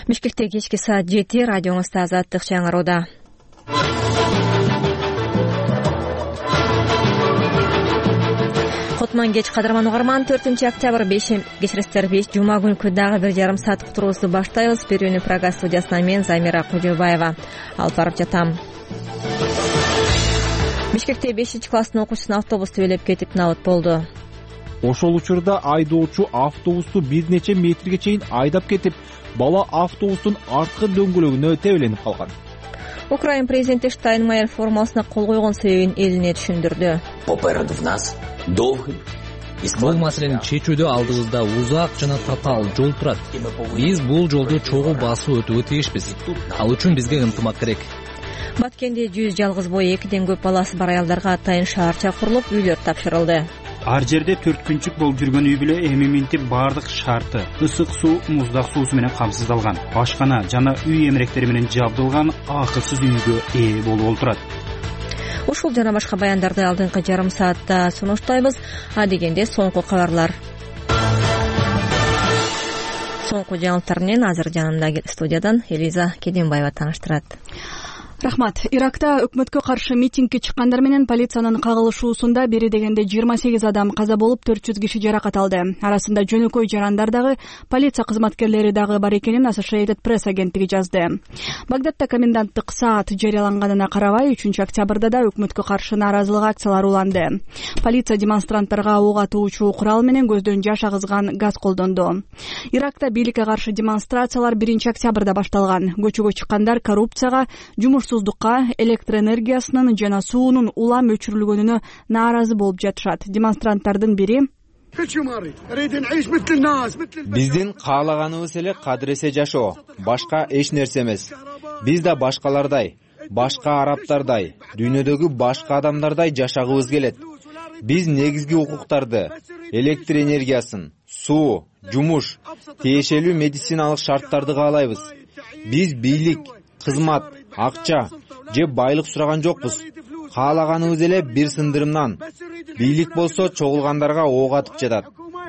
Бишкекте кечки саат 7 радионузда Азаттык жаңыроодо. Котман кеч кадырман угарман 4-октябрь 5 жума күнкү дагы 1,5 саат уктуруубузду баштайбыз. Берүүнү Прага студиясынан мен Замира Кожобаева алып барып жатам. Бишкекте 5-класстын окуучусун автобус тебелеп кетип набыт болду. Ошол учурда айдоочу автобусту бир нече метрге чейин айдап кетип, бала автобустун арткы дөңгөлөгүнө тебеленип калган. Украин президенти Штайнмайер формуласына кол койгон себебин элине түшүндүрдү. Бул маселени чечүүдө алдыбызда узак жана татаал жол турат. Биз бул жолду чогуу басып өтүүгө тийишпиз. Ал үчүн бизге ынтымак керек. Баткенде 100 жалгыз бой 2ден көп баласы бар аялдарга атайын шаарча курулуп, үйлөр тапшырылды. Ар жерде 4 күнчүк болуп жүргөн үй бүлө эми минтип баардык шарты, ысык суу, муздак суусу менен камсыздалган. Ашкана жана үй эмеректери менен жабдылган акысыз үйгө ээ болуп отурат. Ушул жана башка баяндарды алдыңкы жарым саатта сунуштайбыз. Дегенде соңку кабарлар. Соңку жаңылыктар менен азыр жанымда студиядан Элиза Кеденбаева тааныштырат. Рахмат. Иракта өкмөткө каршы митингге чыккандар менен полициянын кагылышуусунда бери дегенде 28 адам каза болуп, 400 киши жаракат алды. Арасында жөнөкөй жарандар дагы, полиция кызматкерлери дагы бар экенин Associated Press агенттиги жазды. Багдадда коменданттык саат жарыяланганына карабай, 3-октябрда да өкмөткө каршы нааразылык акциялары уланды. Полиция демонстранттарга ок атуучу курал менен көздөн жаш агызган газ колдонду. Иракта бийликке каршы демонстрациялар 1-октябрда башталган. Көчөгө чыккандар коррупцияга, жумушсуздукка, электр энергиясынын жана суунун улам өчүрүлгөнүнө нааразы болуп жатышат. Демонстранттардын бири биздин каалаганыбыз эле кадыресе жашоо, башка эч нерсе эмес. Биз да башкалардай, башка арабтардай, дүйнөдөгү башка адамдардай жашагыбыз келет. Биз негизги укуктарды, электр энергиясын, суу, жумуш, тиешелүү медициналык шарттарды каалайбыз. Биз бийлик, кызмат, акча же байлык сураган жокпуз. Каалаганыбыз эле бир сындырымдан. Бийлик болсо чогулгандарга ок атып жатат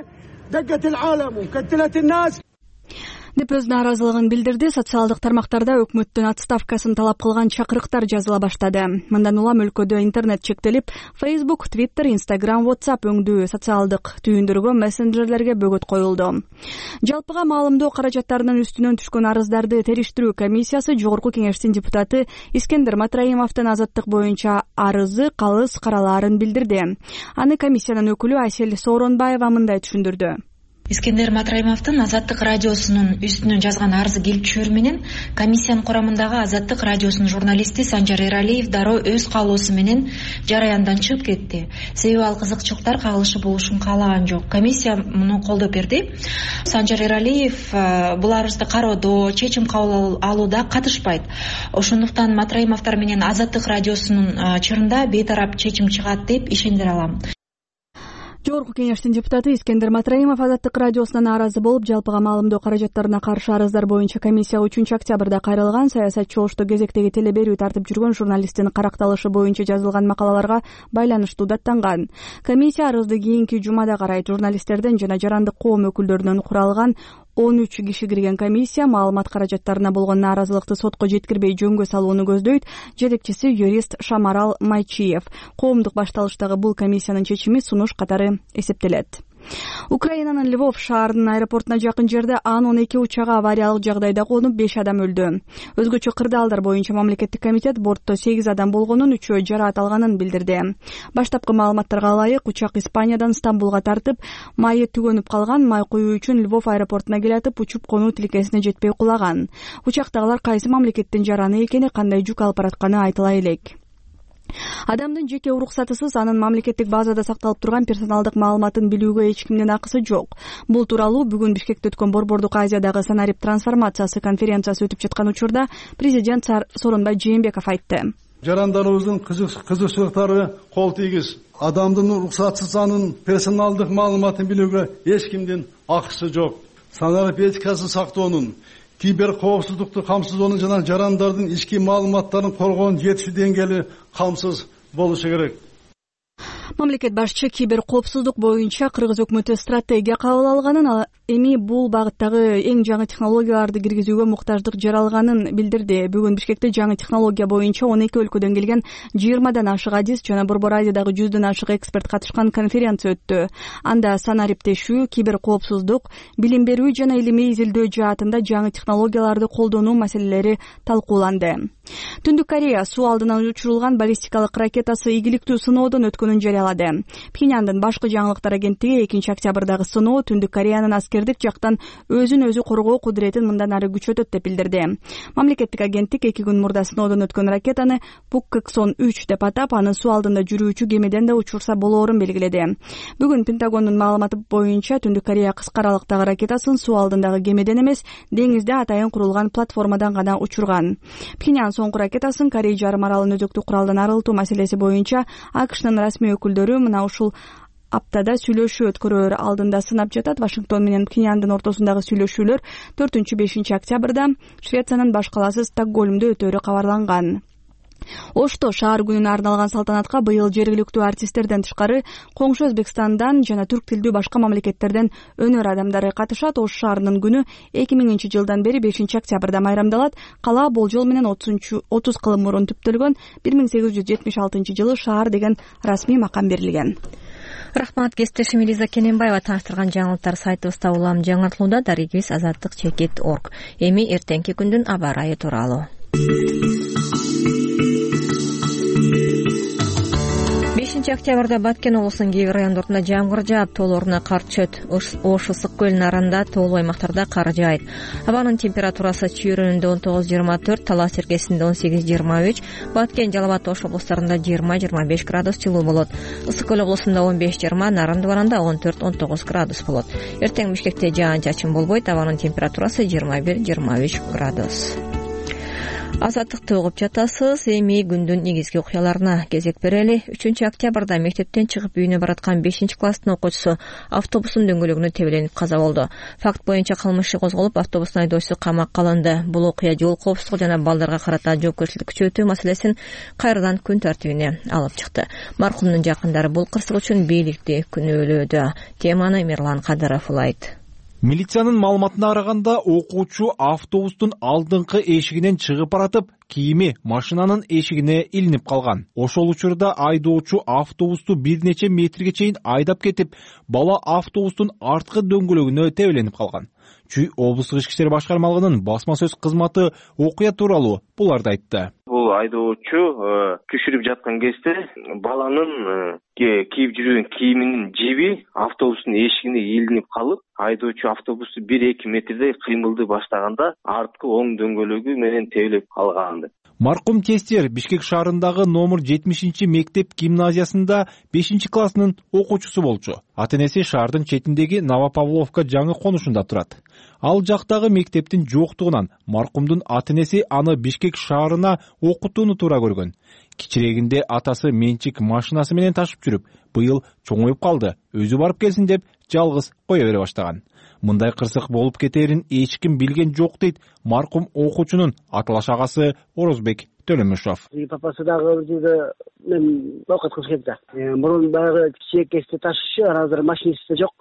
деп өз нааразылыгын билдирди. Социалдык тармактарда өкмөттүн отставкасын талап кылган чакырыктар жазыла баштады. Мындан улам өлкөдө интернет чектелип, Facebook, Twitter, Instagram, WhatsApp өңдүү социалдык түйүндөргө, мессенджерлерге бөгөт коюлду. Жалпыга маалымдоо каражаттарынын үстүнөн түшкөн арыздарды териштирүү комиссиясы Жогорку Кеңештин депутаты Искендер Матраимовдун азаттык боюнча арызы калыс каралаарын билдирди. Аны комиссиянын өкүлү Айсел Сооронбаева мындай түшүндүрдү. Искендер Матраимовдун Азаттык радиосунун үстүнөн жазган арызы келип түшүрү менен комиссиянын курамындагы Азаттык радиосунун журналисти Санжар Эралиев дароо өз каалоосу менен жараяндан чыгып кетти. Себеби ал кызыкчылыктар кагылышы болушун каалаган жок. Комиссия муну колдоп берди. Санжар Эралиев бул арызды кароодо, чечим кабыл алууда катышпайт. Ошондуктан Матраимовдор менен Азаттык радиосунун чырында бейтарап чечим чыгат деп ишендире алам. Жогорку Кеңештин депутаты Искендер Матраимов Азаттык радиосунан нааразы болуп, жалпыга маалымдоо каражаттарына каршы арыздар боюнча комиссия 3-октябрда кайрылган. Саясатчы ошто кезектеги теле берүү тартып жүргөн журналисттин каракталышы боюнча жазылган макалаларга байланыштуу даттанган. Комиссия арызды кийинки жумада карайт. Журналисттерден жана жарандык коом өкүлдөрүнөн куралган 13 киши кирген комиссия маалымат каражаттарына болгон нааразылыкты сотко жеткирбей жөнгө салууну көздөйт. Жетекчиси юрист Шамарал Майчиев. Коомдук башталыштагы бул комиссиянын чечими сунуш катары эсептелет. Украинанын Львов шаарынын аэропортуна жакын жерде Ан-12 учагы авариялык жагдайда конуп 5 адам өлдү. Өзгөчө кырдаалдар боюнча мамлекеттик комитет бортто 8 адам болгонун, 3-өө жараат алганын билдирди. Баштапкы маалыматтарга ылайык, учак Испаниядан Стамбулга тартып, майы түгөнүп калган. Май куюу үчүн Львов аэропортуна келатып, учуп конуу тилкесине жетпей кулаган. Учактагылар кайсы мамлекеттин жараны экени, кандай жүк алып баратканы айтыла элек. Адамдын жеке уруксатысыз анын мамлекеттик базада сакталып турган персоналдык маалыматын билүүгө эч кимдин акысы жок. Бул тууралуу бүгүн Бишкекте өткөн Борбордук Азиядагы санарип трансформациясы конференциясы өтүп жаткан учурда президент Сооронбай Жээнбеков айтты. Жарандарыбыздын кызыкчылыктары кол тийгиз. Адамдын уруксатсыз анын персоналдык маалыматын билүүгө эч кимдин акысы жок. Санарип этикасын сактоонун, кибер коопсуздукту камсыздоонун жана жарандардын ички маалыматтарын коргоонун жетиштүү деңгээли камсыз болушу керек. Мамлекет башчы кибер коопсуздук боюнча Кыргыз өкмөтү стратегия кабыл алганын, эми бул багыттагы эң жаңы технологияларды киргизүүгө муктаждык жаралганын билдирди. Бүгүн Бишкекте жаңы технология боюнча 12 өлкөдөн келген 20дан ашык адис жана Борбор Азиядагы 100дөн ашык эксперт катышкан конференция өттү. Анда сан ариптешүү, киберкоопсуздук, билим берүү жана илимий изилдөө жаатында жаңы технологияларды колдонуу маселелери талкууланды. Түндүк Корея суу алдынан учурулган баллистикалык ракетасы ийгиликтүү сыноодон өткөнүн жарыялады. Пхеньяндын башкы жаңылыктар агенттиги 2-октябрдагы сыноо Түндүк Кореянын аскердик жактан өзүн өзү коргоо кудуретин мындан ары күчөтөт деп билдирди. Мамлекеттик агенттик 2 күн мурда сыноодон өткөн ракетаны Пуккексон 3 деп атап, аны суу алдында жүрүүчү кемеден да учурса болоорун белгиледи. Бүгүн Пентагондун маалыматы боюнча Түндүк Корея кыска аралыктагы ракетасын суу алдындагы кемеден эмес, деңизде атайын курулган платформадан гана учурган. Пхеньян соңку ракетасын Корей жарым аралын өзөктүк куралдан арылтуу маселеси боюнча АКШнын расмий өкүлдөрү мына ушул аптада сүйлөшүү өткөрөр алдында сынап жатат. Вашингтон менен Пхеньяндын ортосундагы сүйлөшүүлөр 4-5 октябрда Швециянын баш калаасы Стокгольмдо өтөөрү кабарланган. Ошто шаар күнүнө арналган салтанатка быйыл жергиликтүү артисттерден тышкары коңшу Өзбекстандан жана түрк тилдүү башка мамлекеттерден өнөр адамдары катышат. Ош шаарынын күнү 2000 жылдан бери 5 октябрда майрамдалат. Кала болжол менен 30 кылым мурун түптөлгөн. 1876 жылы шаар деген расмий макам берилген. Рахмат, кесиптешим Элиза Кененбаева таныштырган жаңылыктар сайтыбызда улам жаңыртылууда. Дарегибиз azadlik.org. Эми эртеңки күндүн аба ырайы тууралуу. 5 октябрда Баткен облусунун кээ бир райондорунда жамгыр жаап, тоолоруна кар түшөт. Ош ысык көлүнүн арасында тоолуу аймактарда кар жаайт. Абанын температурасы Чүйрөнүндө 19-24, Талас Серкесинде 18-23, Баткен, Жалал Абад, Ош облустарында 20-25 градус жылуу болот. Ысык көл облусунда 15-20, Нарын дубарында 14-19 градус болот. Эртең Бишкекте жаан-чачын болбойт. Абанын температурасы 21-23 градус. Азаттыкты угуп жатасыз. Эми күндүн негизги окуяларына кезек берели. 3 октябрда мектептен чыгып үйүнө бараткан 5-класстын окуучусу автобустун дөңгөлөгүнө тебеленип каза болду. Факт боюнча кылмыш иши козголуп, автобустун айдоочусу камакка алынды. Бул окуя жол коопсуздугу жана балдарга карата жоопкерчиликти күчөтүү маселесин кайрадан күн тартибине алып чыкты. Маркумдун жакындары бул кырсык үчүн бийликти күнөөлөөдө. Теманы Мирлан Кадыров улайт. Милициянын маалыматына караганда, окуучу автобустун алдыңкы эшигинен чыгып баратып, кийими машинанын эшигине илинип калган. Ошол учурда айдоочу автобусту бир нече метрге чейин айдап кетип, бала автобустун арткы дөңгөлөгүнө тебеленип калган. Чүй облустук ички иштер башкармалыгынын басма сөз кызматы окуя тууралуу буларды айтты. Бул айдоочу түшүрүп жаткан кезде баланын кийип жүргөн кийиминин жиби автобустун эшигине илинип калып, айдоочу автобусту 1-2 метрдей кыймылды баштаганда арткы оң дөңгөлөгү менен тебелеп калган. Маркум Тестер Бишкек шаарындагы номер 70 мектеп гимназиясында 5-класснын окуучусу болчу. Ата-энеси шаардын четиндеги Новопавловка жаңы конушунда турат. Ал жактагы мектептин жоктугунан маркумдун ата-энеси аны Бишкек шаарына окутууну туура көргөн. Кичирегинде атасы менчик машинасы менен ташып жүрүп, быйыл чоңоюп калды, өзү барып келсин деп жалгыз кое бере баштаган. Мындай кырсык болуп кетерин эч ким билген жок дейт маркум окуучунун аталаш агасы Орозбек Төлөмүшов. Папасы дагы өзү мен окут кылып кетти. Мурун баягы кичек кесте ташышы, азыр машинисти жок.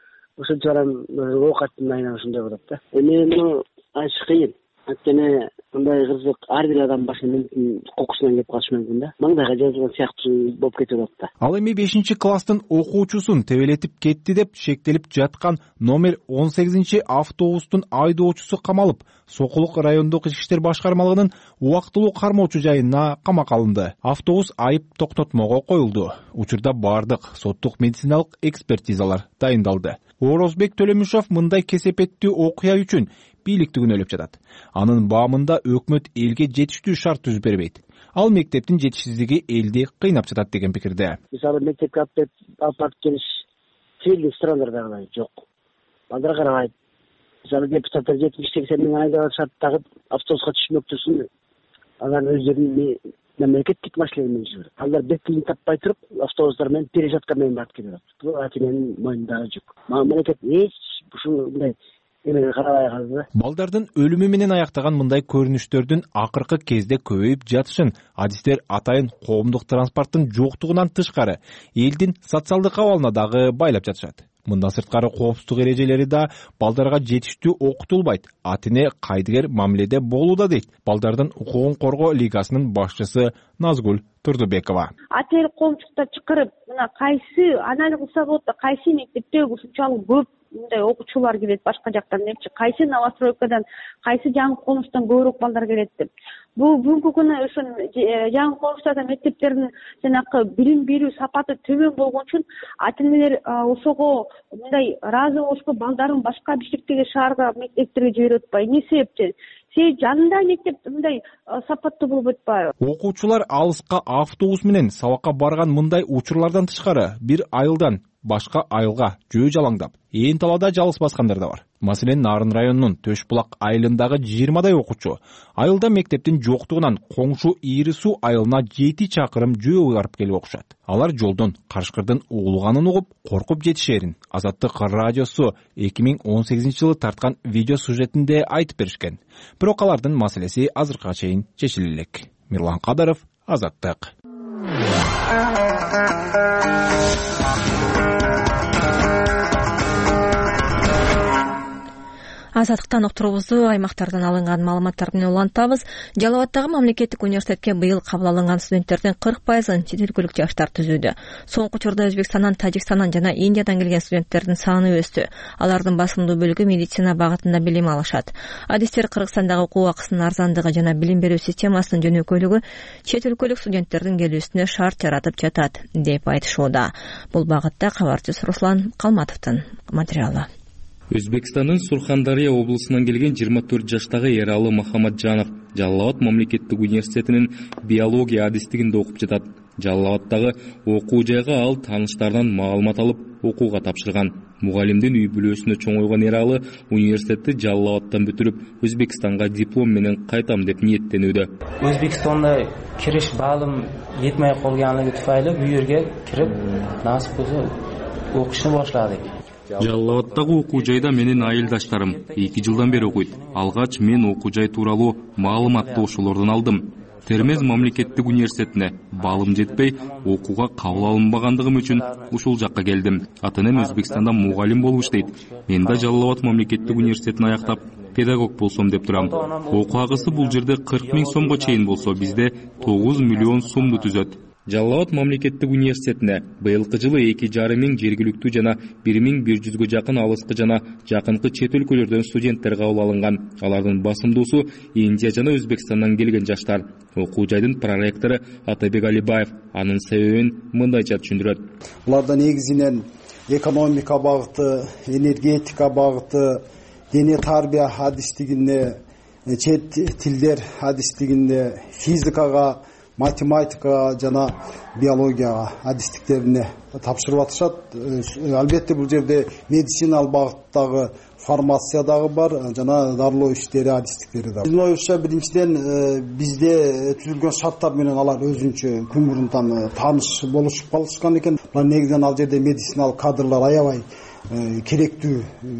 Ошончо окаттын айынан ушундай болот да. Эми аш кыйын. Анткени мындай кырсык ар бир адам башынан кокусунан кеп калышы мүмкүн да. Маңдайга жазылган сыяктуу болуп кетип атат да. Ал эми 5-класстын окуучусун тебелетип кетти деп шектелип жаткан номер 18 автобустун айдоочусу камалып, Сокулук райондук ички иштер башкармалыгынын убактылуу кармоочу жайына камакка алынды. Автобус айып токтотмого коюлду. Учурда бардык соттук медициналык экспертизалар дайындалды. Орозбек Төлөмүшов мындай кесепеттүү окуя үчүн бийликти күнөөлөп жатат. Анын баамында өкмөт элге жетиштүү шарт түзүп бербейт. Ал мектептин жетишсиздиги элди кыйнап жатат деген пикирде. Мисалы мектепке алып келиш тилдик страндарда жок. Балдар карабайт. Мисалы депутаттар 70-80 миң айда шарт тагып автобуска түшмөктүсүн. Алар өздөрүнүн мемлекеттик машиналар менен жүрөт. Алар бет тилин таппай туруп автобустар менен пережатка менен барып келет. Бул атинин мойнундагы жүк. Мамлекет эч ушундай карабай калды. Балдардын өлүмү менен аяктаган мындай көрүнүштөрдүн акыркы кезде көбөйүп жатышын адистер атайын коомдук транспорттун жоктугунан тышкары элдин социалдык абалына дагы байлап жатышат. Мындан сырткары коопсуздук эрежелери да балдарга жетиштүү окутулбайт. Ата эне кайдыгер мамиледе болууда дейт Балдардын укугун коргоо лигасынын башчысы Назгүл Турдубекова. Ата эне коомчулукта чакырып, мына кайсы анализ кылса болот да, кайсы мектепте ушунчалык көп мындай окуучулар келет башка жактан депчи, кайсы новостройкадан, кайсы жаңы конуштан көбүрөөк балдар келет деп. Бул бүгүнкү күнү ушун жаңы конуштарда мектептердин жанакы билим берүү сапаты төмөн болгон үчүн ата энелер ошого мындай ыраазы болушпу, балдарын башка биштиктеги шаарга мектептерге жиберип атпайбы. Эмне себептен? Жанында мектеп мындай сапаттуу болуп атпайбы? Окуучулар алыска автобус менен сабакка барган мындай учурлардан тышкары бир айылдан башка айылга жөө жалаңдап, ээн талаада жалгыз баскандар да бар. Маселен, Нарын районунун Төш булак айылындагы 20дай окуучу айылда мектептин жоктугунан коңшу Ийри суу айылына 7 чакырым жөө барып келип окушат. Алар жолдон карышкырдын уулганын угуп, коркуп жетишерин Азаттык радиосу 2018-жылы тарткан видео сюжетинде айтып беришкен. Бирок алардын маселеси азыркыга чейин чечиле элек. Мирлан Кадаров, Азаттык. Азаттыктан уктурубузду аймактардан алынган маалыматтар менен улантабыз. Жалал Абаддагы мамлекеттик университетке быйыл кабыл алынган студенттердин 40%-ын чет өлкөлүк жаштар түзүүдө. Соңку учурда Өзбекстандан, Тажикстандан жана Индиядан келген студенттердин саны өстү. Алардын басымдуу бөлүгү медицина багытында билим алышат. Адистер Кыргызстандагы окуу акысынын арзандыгы жана билим берүү системасынын жөнөкөйлүгү чет өлкөлүк студенттердин келүүсүнө шарт жаратып жатат деп айтышууда. Бул багытта кабарчыбыз Руслан Калматовдун материалы. Өзбекстандын Сурхандария облусунан келген 24 жаштагы Эралы Махамаджанов Жалал Абад мамлекеттик университетинин биология адистигинде окуп жатат. Жалал Абаддагы окуу жайга ал тааныштарынан маалымат алып, окууга тапшырган. Мугалимдин үй бүлөсүнө чоңойгон Эралы университетти Жалал Абадтан бүтүрүп, Өзбекстанга диплом менен кайтам деп ниеттенүүдө. Өзбекстанда кириш баалым жетмей калганлыгы туфайлы бу жерге кирип, насып болсо окушну башладык. Жалал Абаддагы окуу жайда менин айылдаштарым 2 жылдан бери окуйт. Алгач мен окуу жай тууралуу маалыматты ошолордон алдым. Термез мамлекеттик университетине балым жетпей, окууга кабыл алынбагандыгым үчүн ушул жакка келдим. Ата энем Өзбекстанда мугалим болуп иштейт. Мен да Жалал Абад мамлекеттик университетин аяктап, педагог болсом деп турам. Окуу акысы бул жерде 40 000 сомго чейин болсо, бизде 9 миллион сомду түзөт. Жалал Абад мамлекеттик университетине быйылкы жылы 2,5 миң жергиликтүү жана 1100-гө жакын алыскы жана жакынкы чет өлкөлөрдөн студенттер кабыл алынган. Алардын басымдуусу Индия жана Өзбекстандан келген жаштар. Окуу жайдын проректору Атабек Алибаев анын себебин мындайча түшүндүрөт. Буларда негизинен экономика багыты, энергетика багыты, дене тарбия адистигинде, чет тилдер адистигинде, физикага, математика жана биологияга адистиктерине тапшырып атышат. Албетте бул жерде медициналык багыттагы фармация дагы бар, жана дарылоо иштери адистиктери да. Биздин оюбузча биринчиден бизде түзүлгөн шарттар менен алар өзүнчө күн мурунтан тааныш болушуп калышкан экен. Негизинен ал жерде медициналык кадрлар аябай керектүү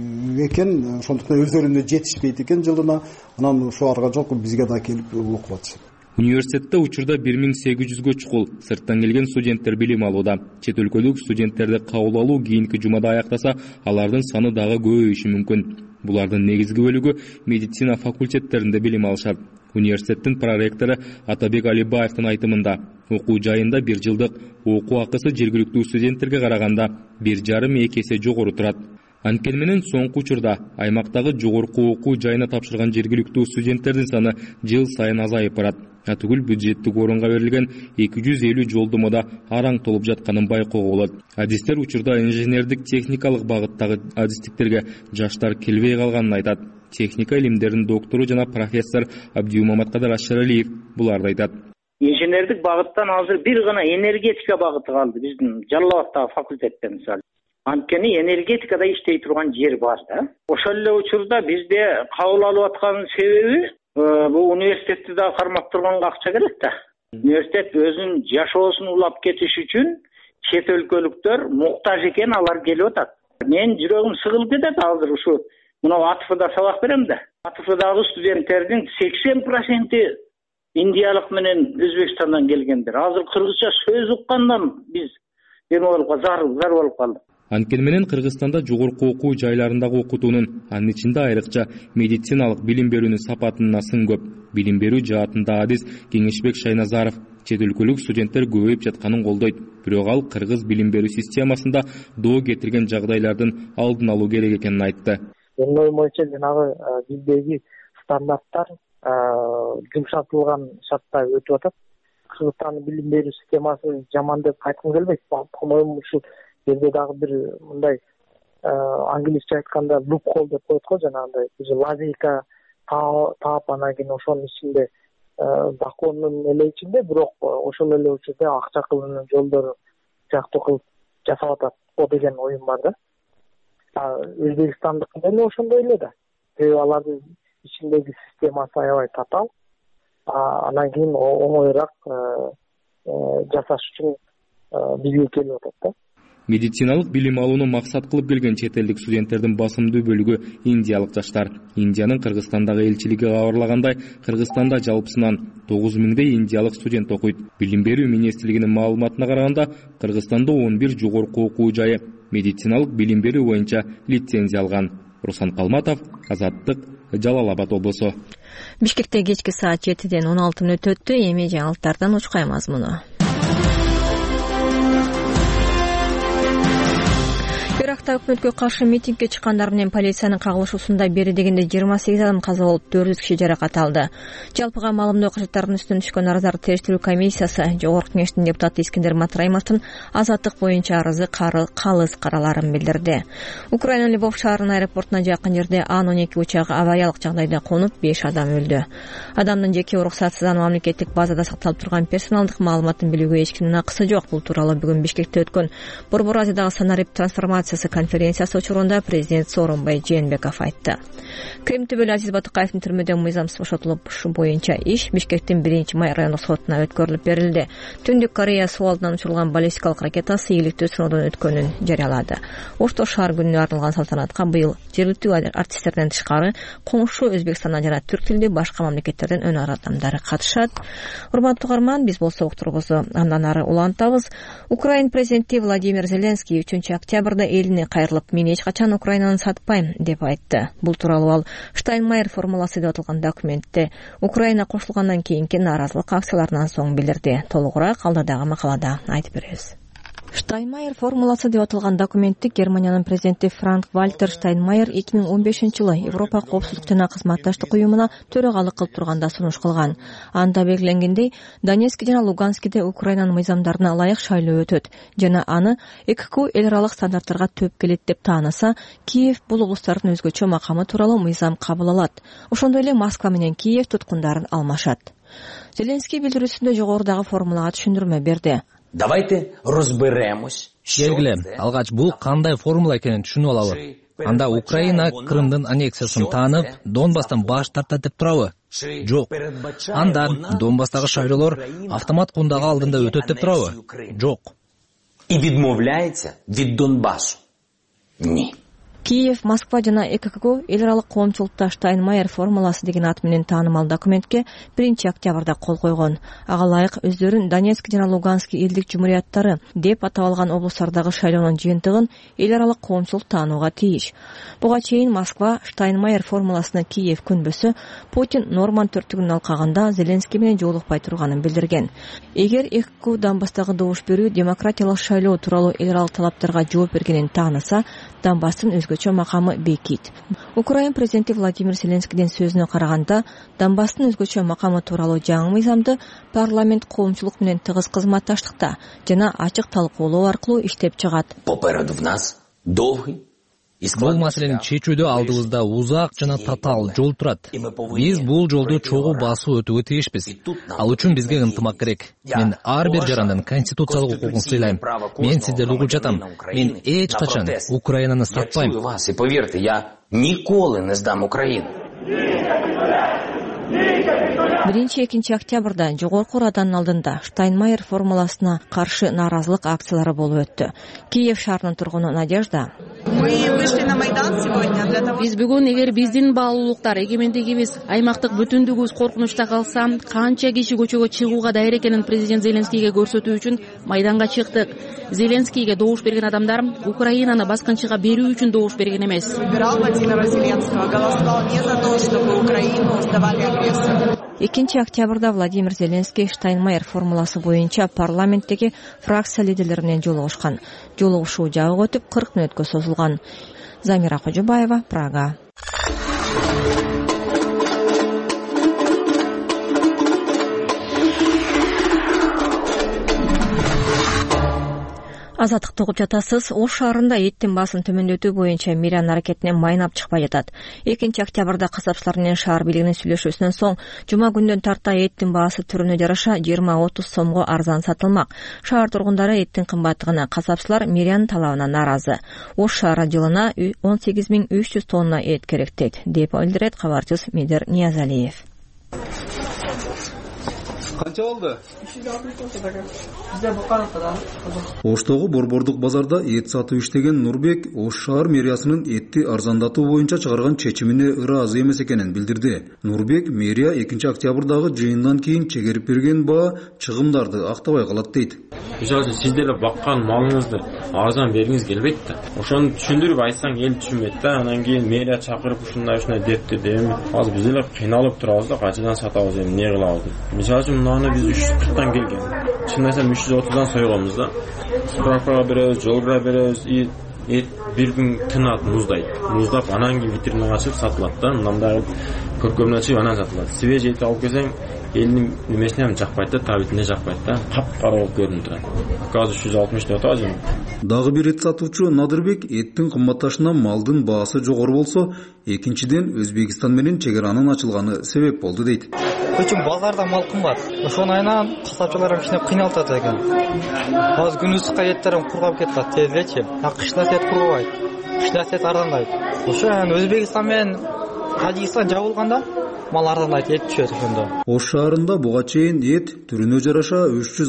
экен, ошондуктан өздөрүнө жетишпейт экен жылына. Анан ошо арга жок бизге да келип окуп атышат. Университетте учурда 1800-гө чукул сырттан келген студенттер билим алууда. Чет өлкөлүк студенттерди кабыл алуу кийинки жумада аяктаса, алардын саны дагы көбөйүшү мүмкүн. Булардын негизги бөлүгү медицина факультеттеринде билим алышат. Университеттин проректору Атабек Алибаевдин айтымында, окуу жайында 1 жылдык окуу акысы жергиликтүү студенттерге караганда 1,5-2 эсе жогору турат. Анткени менен соңку учурда аймактагы жогорку окуу жайына тапшырган жергиликтүү студенттердин саны жыл сайын азайып барат. Атүгүл бюджеттик орунга берилген 250 жолдомодо араң толуп жатканын байкоого болот. Адистер учурда инженердик техникалык багыттагы адистиктерге жаштар келбей калганын айтат. Техника илимдеринин доктору жана профессор Абдиумаматкадыр Ашаралиев буларды айтат. Инженердик багыттан азыр бир гана энергетика багыты калды биздин Жалал Абаддагы факультетте мисалы. Анткени энергетикада иштей турган жер бар да. Ошол эле учурда бизде кабыл алып аткан себеби бул университетти да кармап турганга акча керек да. Университет өзүнүн жашоосун улап кетиш үчүн чет өлкөлүктөр муктаж экен, алар келип атат. Мен жүрөгүм сыгылып кетет азыр ушу мына АТФда сабак берем да. АТФдагы студенттердин 80% индиялык менен Өзбекстандан келгендер. Азыр кыргызча сөз уккандан биз эме болуп зар болуп калдык. Анткени менен Кыргызстанда жогорку окуу жайларындагы окутуунун, анын ичинде айрыкча медициналык билим берүүнүн сапатына сын көп. Билим берүү жаатында адис Кеңешбек Шайназаров чет өлкөлүк студенттер көбөйүп жатканын колдойт. Бирок ал кыргыз билим берүү системасында доо кетирген жагдайлардын алдын алуу керек экенин айтты. Менин оюм боюнча жанагы биздеги стандарттар жумшатылган шартта өтүп атат. Кыргызстандын билим берүү системасы жаман деп айткым келбейт. По-моему, ушул жерде дагы бир мындай англисче айтканда loophole деп коет го, жанагындай лазейка таап, анан кийин ошонун ичинде закондун эле ичинде, бирок ошол эле учурда акча кылуунун жолдору сыяктуу кылып жасап атат го деген оюм бар да. Өзбекстандыкы деле ошондой эле да. Алардын ичиндеги системасы аябай татаал. Анан кийин оңоюраак жасаш үчүн бизге келип атат да. Медициналык билим алууну максат кылып келген чет элдик студенттердин басымдуу бөлүгү индиялык жаштар. Индиянын Кыргызстандагы элчилиги кабарлагандай, Кыргызстанда жалпысынан 9000 индиялык студент окуйт. Билим берүү министрлигинин маалыматына караганда, Кыргызстанда 11 жогорку окуу жайы медициналык билим берүү боюнча лицензия алган. Руслан Калматов, Азаттык, Жалал Абад облусу. Бишкекте кечки саат 7-ден 16 өттү. Эми жаңылыктардан учкай мазмуну. Иракта өкмөткө каршы митингге чыккандар менен полициянын кагылышуусунда бери дегенде 28 адам каза болуп, 400 киши жаракат алды. Жалпыга маалымдоо каражаттарынын үстүнөн түшкөн арыздарды териштирүү комиссиясы Жогорку Кеңештин депутаты Искендер Матраимовдун азаттык боюнча арызы калыс караларын билдирди. Украинанын Львов шаарынын аэропортуна жакын жерде Ан-12 учагы авариялык жагдайда конуп, 5 адам өлдү. Адамдын жеке уруксатсыз мамлекеттик базада сакталып турган персоналдык маалыматын билүүгө эч кимдин акысы жок. Бул тууралуу бүгүн Бишкекте өткөн Борбор Азиядагы санарип трансформация конференциясы учурунда президент Сооронбай Жээнбеков айтты. Крим түбөлү Азиз Батыкаевдин түрмөдөн мыйзамсыз бошотулушу боюнча иш Бишкектин 1-май райондук сотуна өткөрүлүп берилди. Түндүк Корея суу алдынан учурулган баллистикалык ракетасы ийгиликтүү сыноодон өткөнүн жарыялады. Ошто шаар күнүнө арналган салтанатка быйыл жергиликтүү артисттерден тышкары коңшу Өзбекстандан жана түрк тилдүү башка мамлекеттерден өнөр адамдары катышат. Урматтуу угарман, биз болсо уктурубузду андан ары улантабыз. Украин президенти Владимир Зеленский 3-октябрда элине кайрылып, мен эч качан Украинаны сатпайм деп айтты. Бул тууралуу ал Штайнмайер формуласы деп аталган документте Украина кошулгандан кийинки нааразылык акцияларынан соң билдирди. Толугураак алдыдагы макалада айтып беребиз. Штайнмайер формуласы деп аталган документти Германиянын президенти Франк-Вальтер Штайнмайер 2015-жылы Европа коопсуздук жана кызматташтык уюмуна төрагалык кылып турганда сунуш кылган. Анда белгиленгендей, Донецк жана Луганскиде Украинанын мыйзамдарына ылайык шайлоо өтөт жана аны ЭКК эл аралык стандарттарга төп келет деп таанаса, Киев бул облустардын өзгөчө макамы тууралуу мыйзам кабыл алат. Ошондой эле Москва менен Киев туткундарын алмашат. Зеленский билдирүүсүндө жогорудагы формулага түшүндүрмө берди. Давайте разберемось. Келгиле, алгач бул кандай формула экенин түшүнүп алалы. Анда Украина Крымдын аннексиясын таанып, Донбастан баш тартат деп турабы? Жок. Анда Донбастагы шайлоолор автомат кундагы алдында өтөт деп турабы? Жок. И відмовляється від Донбасу? Ні. Киев, Москва жана ЭКК эл аралык коомчулукта Штайнмайер формуласы деген ат менен таанымал документке 1-октябрда кол койгон. Ага ылайык өздөрүн Донецк жана Луганск элдик жумурияттары деп атап алган облустардагы шайлоонун жыйынтыгын эл аралык коомчулук таанууга тийиш. Буга чейин Москва Штайнмайер формуласына Киев күнбөсө Путин Норманд төрттүгүн алкаганда Зеленский менен жолукпай турганын билдирген. Эгер ЭКК Донбасстагы добуш берүү демократиялык шайлоо тууралуу эл аралык талаптарга жооп бергенин таанаса, Донбасстын өзгөчө макамы бекит. Украин президенти Владимир Зеленскийдин сөзүнө караганда, Донбасстын өзгөчө макамы тууралуу жаңы мыйзамды парламент коомчулук менен тыгыз кызматташтыкта жана ачык талкуулоо аркылуу иштеп чыгат. Попереду в нас долгий. Бул маселени чечүүдө алдыбызда узак жана татаал жол турат. Биз бул жолду чогуу басып өтүүгө тийишпиз. Ал үчүн бизге ынтымак керек. Мен ар бир жарандын конституциялык укугун сыйлайм. Мен сиздерди угуп жатам. Мен эч качан Украинаны сатпайм. И поверьте, я николи не сдам Украину. 1-2 октябрда жогорку Раданын алдында Штайнмайер формуласына каршы нааразылык акциялары болуп өттү. Киев шаарынын тургуну Надежда: Мы вышли на Биз бүгүн эгер биздин баалуулуктар, эгемендигибиз, аймактык бүтүндүгүбүз коркунучта калса, канча киши көчөгө чыгууга даяр экенин президент Зеленскийге көрсөтүү үчүн майданга чыктык. Зеленскийге добуш берген адамдар Украинаны баскынчыга берүү үчүн добуш берген эмес. Экинчи октябрда Владимир Зеленский Штайнмайер формуласы боюнча парламенттеги фракция лидерлери менен жолугушкан. Жолугушуу жабык өтүп 40 мүнөткө созулган. Замира Кожобаева, Прага. Азаттыкты угуп жатасыз. Ош шаарында эттин баасын төмөндөтүү боюнча мэриянын аракетине майнап чыкпай жатат. 2 октябрда касапчылар менен шаар бийлигинин сүйлөшүүсүнөн соң жума күндөн тарта эттин баасы түрүнө жараша 20-30 сомго арзан сатылмак. Шаар тургундары эттин кымбаттыгына, касапчылар мэриянын талабына нааразы. Ош шаары жылына 18300 тонна эт керек деп билдирет кабарчыбыз Медер Ниязалиев. Канча болду? Оштогу борбордук базарда эт сатып иштеген Нурбек Ош шаар мэриясынын этти арзандатуу боюнча чыгарган чечимине ыраазы эмес экенин билдирди. Нурбек мэрия 2 октябрдагы жыйындан кийин чегерип берген баа чыгымдарды актабай калат дейт. Мисалы сиздер баккан малыңызды арзан бергиңиз келбейт да. Ошону түшүндүрүп айтсаң эл түшүнбөйт да. Анан кийин мэрия чакырып ушундай депти дейм. Азыр биз эле кыйналып турабыз да, качадан сатабыз, эми эмне кылабыз деп. Мисалы мынаны биз 340-тан келген. Чындасам 330-дан сойгонбуз да. Справкага беребиз, жолга беребиз, эт бир күн тынат, муздап, анан кийин витринаға чыгып сатылат да. Мындай көркөмүнө чыгып анан сатылат. Свежий эт алып келсең, элдин немесине ham жакпайт да, табитине жакпайт да. Кап-кара болуп көрүнүп турат. Азыр 360 деп атабыз. Дагы бир эт сатуучу Надырбек эттин кымбатташына малдын баасы жогору болсо, экинчиден Өзбекстан менен чегаранын ачылганы себеп болду дейт. Көчүм базарда мал кымбат. Ошону айнан касапчылар кичине кыйналып атат экен. Азыр күн ысыкка эттерим кургап кетет тезлечи. Кышта эт кургабайт. Кышта эт арзандайт. Ошо Өзбекстан менен Тажикстан жабылганда мал арзандайт, эт түшөт ошондо. Ош шаарында буга чейин эт түрүнө жараша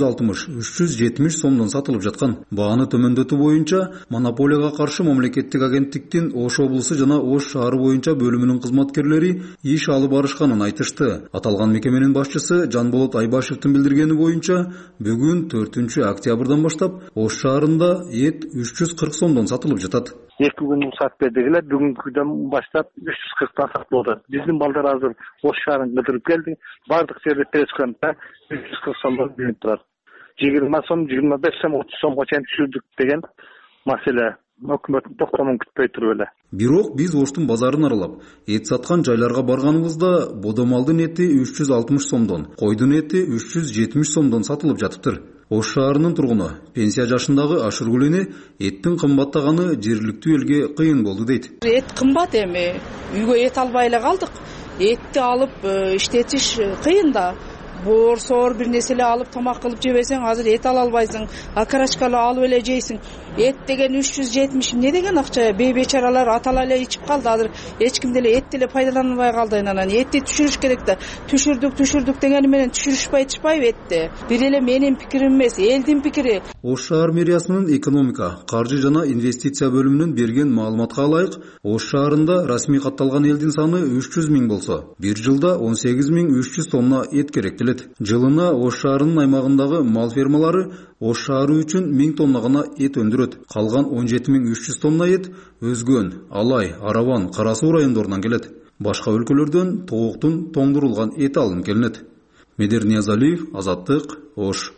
360-370 сомдон сатылып жаткан. Бааны төмөндөтүү боюнча монополияга каршы мамлекеттик агенттиктин Ош облусу жана Ош шаары боюнча бөлүмүнүн кызматкерлери иш алып барышканын айтышты. Аталган мекеменин башчысы Жанболот Айбашевдин билдиргени боюнча бүгүн 4 октябрдан баштап Ош шаарында эт 340 сомдон сатылып жатат. 2 күн рұқсат бердік эле, бүгүнкүдөн баштап 340-тан сатылып атат. Биздин балдар азыр Ош шаарын кыдырып келди. Бардык жерде пресс-конференцияда 340 сомдон берип турат. 20 сом, 25 сом, 30 сомго чейин түшүрдүк деген маселе. Өкмөттүн токтомун күтпөй туруп эле. Бирок биз Оштун базарын аралап, эт саткан жайларга барганыбызда бодомалдын эти 360 сомдон, койдун эти 370 сомдон сатылып жатыптыр. Ош шаарынын тургуну пенсия жашындагы Ашыргүл эне эттин кымбаттаганы жергиликтүү элге кыйын болду дейт. Эт кымбат эми, үйгө эт албай эле калдык. Этти алып иштетиш кыйын да. Боор бир нерселе алып тамак кылып жебесең, азыр эт ала албайсың. Акарачкалы алып эле жейсиң. Эт деген 370 эмне деген акча? Бейбечаралар атала эле ичип калды. Азыр эч ким деле эт деле пайдаланбай калды. Анан этти түшүрүш керек да. Түшүрдүк дегени менен түшүрүшпайбы этти. Бир эле менин пикирим эмес, элдин пикири. Ош шаар мэриясынын экономика, каржы жана инвестиция бөлүмүнүн берген маалыматка ылайык, Ош шаарында расмий катталган элдин саны 300 000 болсо, бир жылда 18 300 тонна эт керектелет. Жылына Ош шаарынын аймагындагы мал фермалары Ош шаары үчүн 1000 тонна гана эт өндүрөт. Калган 17 300 тонна эт Өзгөн, Алай, Араван, Кара Суу райондорунан келет. Башка өлкөлөрдөн тооктун тоңдурулган эти алынып келинет. Медер Ниязалиев, Азаттык, Ош.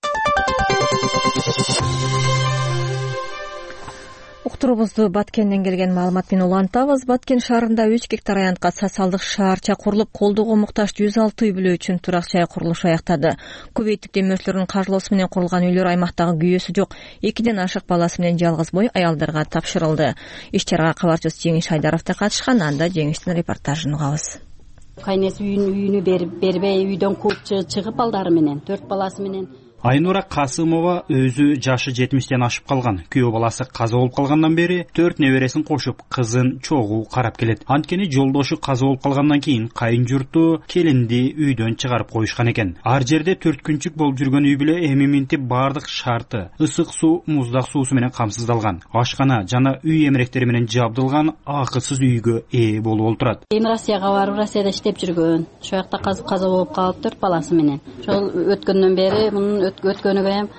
Уктурубузду Баткенден келген маалымат менен улантабыз. Баткен шаарында 3 гектар аянтка социалдык шаарча курулуп, колдоого муктаж 106 үй бүлө үчүн турак жай курулушу аяктады. Көбөйттүк демөөрчүлөрдүн каржылоосу менен курулган үйлөр аймактагы күйөөсү жок 2ден ашык баласы менен жалгыз бой аялдарга тапшырылды. Иш чарага кабарчыбыз Жеңиш Айдаров да катышкан. Анда Жеңиштин репортажын угабыз. Кайнеси үйүнү бербей, үйдөн кууп чыгып балдары менен, 4 баласы менен Айнура Касымова өзү жашы 70тен ашып калган. Күйөө баласы каза болуп калгандан бери 4 небересин кошуп, кызын чогуу карап келет. Анткени жолдошу каза болуп калгандан кийин кайын журту келинди үйдөн чыгарып коюшкан экен. Ар жерде 4 күнчүк болуп жүргөн үй биле эми минтип бардык шарты, ысык суу, муздак суусу менен камсыздалган. Ашкана жана үй эмеректери менен жабдылган акысыз үйгө ээ болуп олтурат. Эми Россияга барып, Россияда иштеп жүргөн. Ошол жакта каза болуп калып 4 баласы менен. Ошол өткөндөн бери мунун өткөнүгө эми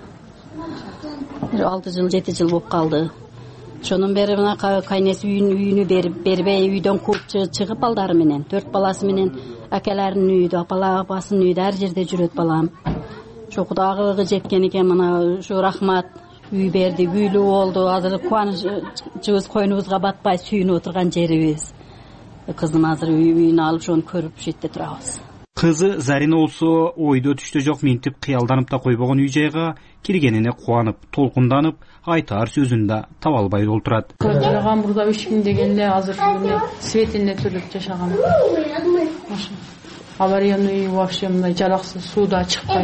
6 жыл 7 жыл болуп калды. Ошондон бери мына кайнеси үйүнү бербей, үйдөн кууп чыгып балдары менен 4 баласы менен акелеринин үйүдө, апасынын үйүдө ар жерде жүрөт балам. Ошо Кудайга жеткен экен, мына ушу рахмат үй берди, үйлүү болду. Азыр кубанычыбыз койнубузга батпай сүйүнүп отурган жерибиз. Кызым азыр үйүнө алып ошону көрүп ушул жерде турабыз. Кызы Зарина болсо ойдо түштө жок минтип кыялданып да койбогон үй жайга киргенине кубанып, толкунданып, айтаар сөзүн да таба албай олтурат. Жагам бурда 3000 деген эле азыр светине төлөп жашагам. Аварийный үй вообще мындай жараксыз, сууда чыкпайт.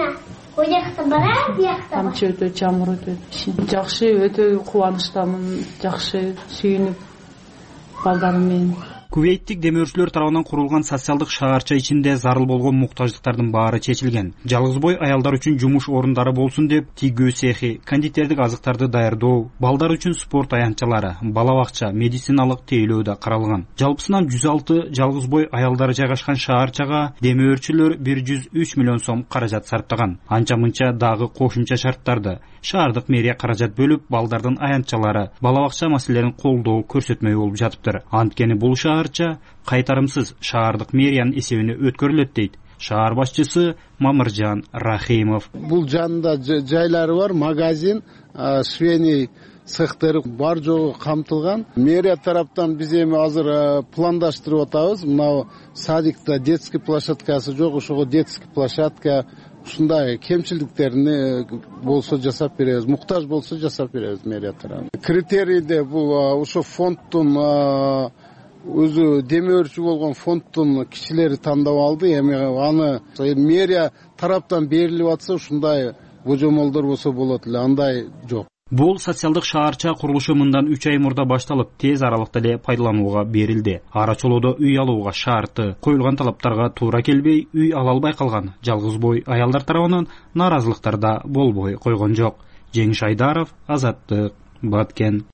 Тамчы өтөт, жамгыр өтөт. Жакшы, өтө кубанычтамын, жакшы сүйүнүп балдарым менен. Кувейттик демөөрчүлөр тарабынан курулган социалдык шаарча ичинде зарыл болгон муктаждыктардын баары чечилген. Жалгыз бой аялдар үчүн жумуш орундары болсун деп тигүү цехи, кондитердик азыктарды даярдоо, балдар үчүн спорт аянтчалары, бала бакча, медициналык тейлөө да каралган. Жалпысынан 106 жалгыз бой аялдары жайгашкан шаарчага демөөрчүлөр 103 миллион сом каражат сарптаган. Анча-мынча дагы кошумча шарттарды шаардык мэрия каражат бөлүп, балдардын аянтчалары, бала бакча маселелерин колдоо көрсөтмөй болуп жатыптыр. Анткени бул шаарча кайтарымсыз шаардык мэриянын эсебине өткөрүлөт дейт шаар башчысы Мамыржан Рахимов. Бул жанында жайлары бар, магазин, швейный цехтер бар жогу камтылган. Мэрия тараптан биз эми азыр пландаштырып атабыз. Мына садикта детский площадкасы жок, ошого детский площадка, ушундай кемчилдиктерин болсо жасап беребиз, муктаж болсо жасап беребиз мэрия тарабынан. Критерийде бул ошо фонддун өзү демөөрчү болгон фонддун кишилери тандап алды. Эми аны мэрия тараптан берилип атса ушундай божомолдор болсо болот эле, андай жок. Бул социалдык шаарча курулушу мындан 3 ай мурда башталып, тез аралыкта эле пайдаланууга берилди. Ара чолоодо үй алууга шарты, коюлган талаптарга туура келбей, үй ала албай калган жалгыз бой аялдар тарабынан нааразылыктар да болбой койгон жок. Жеңиш Айдаров, Азаттык, Баткен.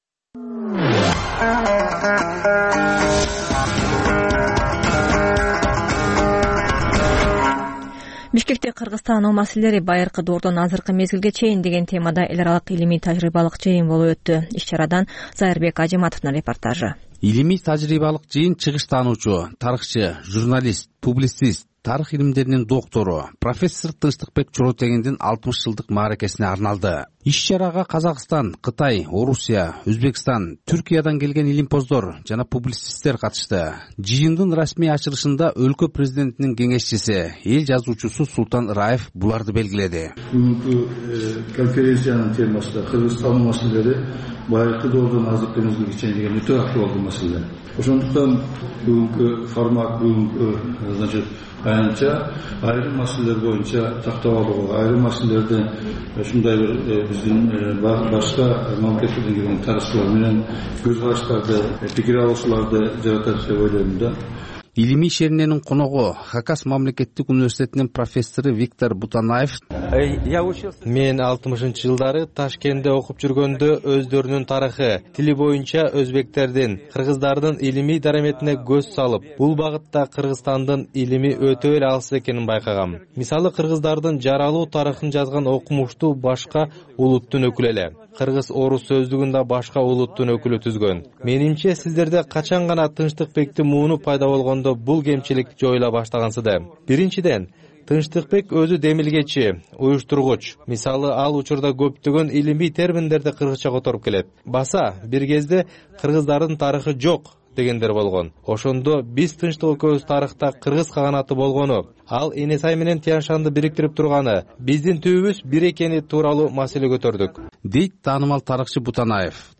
Бишкекте Кыргызстан маселелери байыркы доордон азыркы мезгилге чейин деген темада эл аралык илимий тажрыйбалык жыйын болуп өттү. Иш-чарадан Зайырбек Ажиматовдун репортажы. Илимий тажрыйбалык жыйын чыгыш таануучу, тарыхчы, журналист, публицист, тарых илимдеринин доктору, профессор Тынчтыкбек Чоротегиндин 60 жылдык мааракесине арналды. Иш-чарага Казакстан, Кытай, Орусия, Өзбекстан, Түркиядан келген илимпоздор жана публицисттер катышты. Жыйындын расмий ачылышында өлкө президентинин кеңешчиси, эл жазуучусу Султан Раев буларды белгиледи. Бүгүнкү конференциянын темасы Кыргызстан маселелери байыркы доордон азыркы мезгилге чейин деген өтө актуалдуу маселе. Ошондуктан бүгүнкү формат, бүгүнкү аянтча айрым маселелер боюнча тактап алууга, айрым маселелерди ушундай бир биздин башка мамлекеттерден келген тарыхчылар менен көз караштарды, пикир алышууларды жаратат деп ойлойм да. Илимий шериненин коногу Хакас мамлекеттик университетинин профессору Виктор Бутанаев. Мен 60-жылдары Ташкентте окуп жүргөндө өздөрүнүн тарыхы, тили боюнча өзбектердин, кыргыздардын илимий дараметине көз салып, бул багытта Кыргызстандын илими өтө эле алыс экенин байкагам. Мисалы, кыргыздардын жаралуу тарыхын жазган окумушту башка улуттун өкүлү эле. Кыргыз-орус сөздүгүндө башка улуттун өкүлү түзгөн. Менимче сиздерде качан гана Тынчтыкбекти муунуп пайда болгондо бул кемчилик жоюла баштагансыды. Биринчиден, Тынчтыкбек өзү демилгечи, уюштургуч. Мисалы, ал учурда көптөгөн илимий терминдерди кыргызча которуп келет. Баса, бир кезде кыргыздардын тарыхы жок дегендер болгон. Ошондо биз Тынчтык экөөбүз тарыхта кыргыз каганаты болгону, ал Энесай менен Тянь-Шанды бириктирип турганы, биздин түбүбүз бир экени тууралуу маселе көтөрдүк. Дейт таанымал тарыхчы Бутанаев.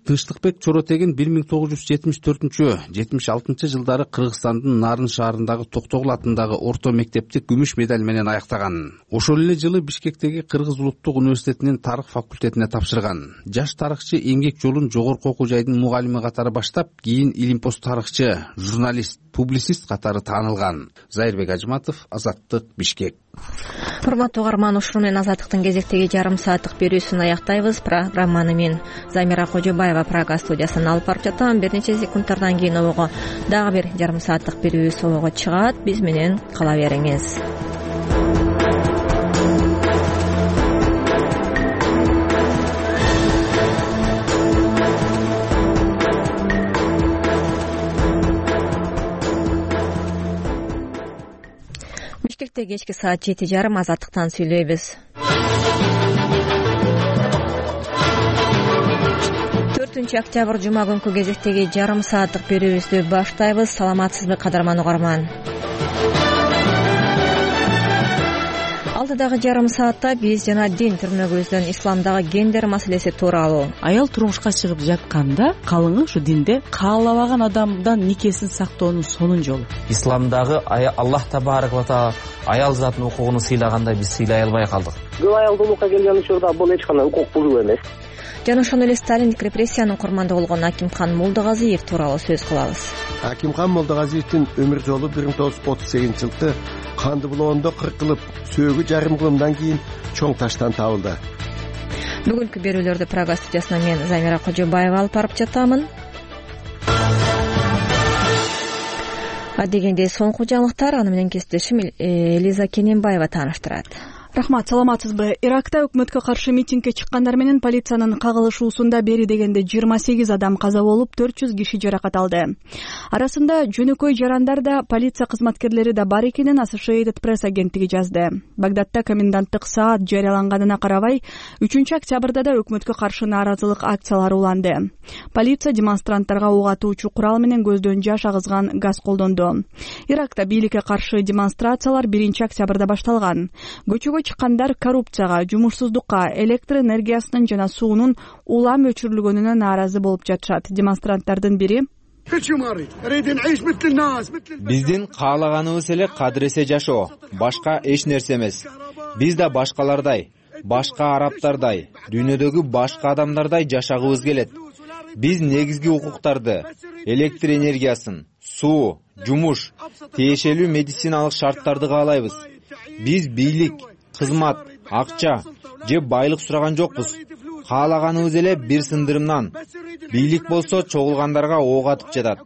Тынчтыкбек Чоротегин 1974-76 жылдары Кыргызстандын Нарын шаарындагы Токтогул атындагы орто мектепти күмүш медаль менен аяктаган. Ошол эле жылы Бишкектеги Кыргыз улуттук университетинин тарых факультетине тапшырган. Жаш тарыхчы эмгек жолун жогорку окуу жайдын мугалими катары баштап, кийин Илимпост тарыхчы, журналист, публицист катары таанылган. Зайырбек Ажматов, Азаттык, Бишкек. Урматтуу угарман, ушуну менен Азаттыктын кезектеги жарым сааттык берүүсүн аяктайбыз. Программаны мен Замира Кожобаева Прага студиясынан алып барып жатам. Бир нече секундтардан кийин обого дагы бир жарым сааттык берүү обого чыгат. Биз менен кала бериңиз. Бишкекте кечки саат 7:30 Азаттыктан сүйлөйбүз. 4-октябрь жума күнкү кезектеги жарым сааттык берүүбүздү баштайбыз. Саламатсызбы кадырман угарман? Алдыдагы жарым саатта биз жана дин түрмөгүбүздөн исламдагы гендер маселеси тууралуу. Аял турмушка чыгып жатканда калыңы ушу динде каалабаган адамдан никесин сактоонун сонун жолу. Исламдагы Аллах табарак ва таала аял затынын укугун сыйлагандай биз сыйлай албай калдык. Көп аялдуулукка келген учурда бул эч кандай укук бузуу эмес. Жана ошондой эле Сталиндик репрессиянын курмандыгы болгон Акимхан Молдогазиев тууралуу сөз кылабыз. Акимхан Молдогазиевдин өмүр жолу 1938-жылы Канды булоондо кыркылып, сөөгү жарым кылымдан кийин чоң таштан табылды. Бүгүнкү берүүлөрдү Прага студиясынан мен Замира Кожобаева алып барып жатамын. Дегенде соңку жаңылыктар аны менен кесиптешим Элиза Кененбаева тааныштырат. Рахмат, саламатсызбы? Иракта өкмөткө каршы митингге чыккандар менен полициянын кагылышуусунда бери дегенде 28 адам каза болуп, 400 киши жаракат алды. Арасында жөнөкөй жарандар да, полиция кызматкерлери да бар экенин Associated Press агенттиги жазды. Багдадта коменданттык саат жарыяланганына карабай, 3-октябрда да өкмөткө каршы нааразылык акциялары уланды. Полиция демонстранттарга ок атуучу курал менен көздөн жаш агызган газ колдонду. Иракта бийликке каршы демонстрациялар 1-октябрда башталган. Көчөгө чыккандар коррупцияга, жумушсуздукка, электр энергиясынын жана суунун улам өчүрүлгөнүнө нааразы болуп жатышат. Демонстранттардын бири биздин каалаганыбыз эле кадыресе жашоо, башка эч нерсе эмес. Биз да башкалардай, башка арабтардай, дүйнөдөгү башка адамдардай жашагыбыз келет. Биз негизги укуктарды, электр энергиясын, суу, жумуш, тиешелүү медициналык шарттарды каалайбыз. Биз бийлик, кызмат, акча же байлык сураган жокпуз. Каалаганыбыз эле бир сындырымдан. Бийлик болсо чогулгандарга ок атып жатат.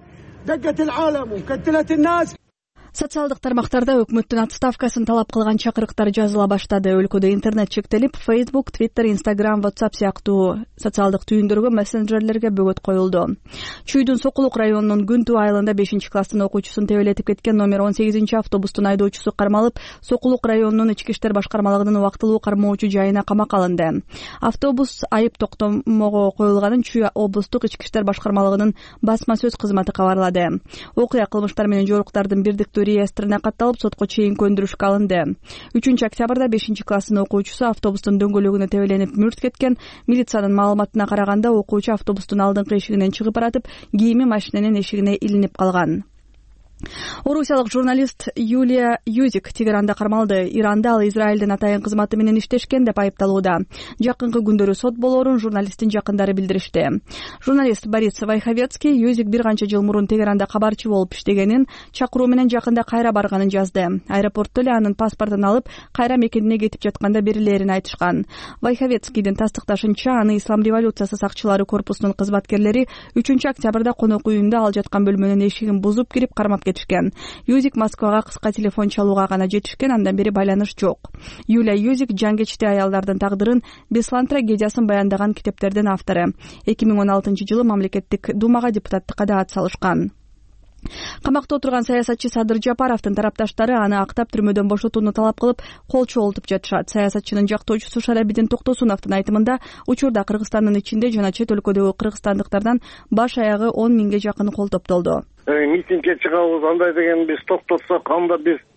Социалдык тармактарда өкмөттүн отставкасын талап кылган чакырыктар жазыла баштады. Өлкөдө интернет чектелип, Facebook, Twitter, Instagram, WhatsApp сыяктуу социалдык түйүндөргө, мессенджерлерге бөгөт коюлду. Чүйдүн Сокулук районунун Күнтүү айылында 5-класстын окуучусун тебелетип кеткен номер 18 автобустун айдоочусу кармалып, Сокулук районунун ички иштер башкармалыгынын убактылуу кармоочу жайына камакка алынды. Автобус айып токтомого коюлганын Чүй облустук ички иштер башкармалыгынын басма сөз кызматы кабарлады. Окуя кылмыштар менен жоруктардын бирдиктүү реестрине катталып, сотко чейинки өндүрүшкө алынды. 3-октябрда 5-класстын окуучусу автобустун дөңгөлөгүнө тебеленип мүрт кеткен. Милициянын маалыматына караганда, окуучу автобустун алдыңкы эшигинен чыгып баратып, кийими машинанын эшигине илинип калган. Орусиялык журналист Юлия Юзик Тегеранда кармалды. Иранда ал Израилдин атайын кызматы менен иштешкен деп айыпталууда. Жакынкы күндөрү сот болоорун журналисттин жакындары билдиришти. Журналист Борис Вайховецкий Юзик бир канча жыл мурун Тегеранда кабарчы болуп иштегенин, чакыруу менен жакында кайра барганын жазды. Аэропортто эле анын паспортун алып, кайра мекенине кетип жатканда берилерин айтышкан. Вайховецкийдин тастыкташынча, аны Ислам революциясы сакчылары корпусунун кызматкерлери 3-октябрда конок үйүндө ал жаткан бөлмөнүн эшигин бузуп кирип кармап кетишкен. Юзик Москвага кыска телефон чалууга гана жетишкен, андан бери байланыш жок. Юлия Юзик жангечти аялдардын тагдырын, Беслан трагедиясын баяндаган китептердин автору. 2016-жылы мамлекеттик думага депутаттыкка да ат салышкан. Камакта отурган саясатчы Садыр Жапаровдун тарапташтары аны актап түрмөдөн бошотууну талап кылып, кол чогултуп жатышат. Саясатчынын жактоочусу Шарабидин Токтосуновдун айтымында, учурда Кыргызстандын ичинде жана чет өлкөдөгү кыргызстандыктардан баш аягы 10 000ге жакын кол топтолду. Митингге чыгабыз, андай деген биз токтотсок, анда биз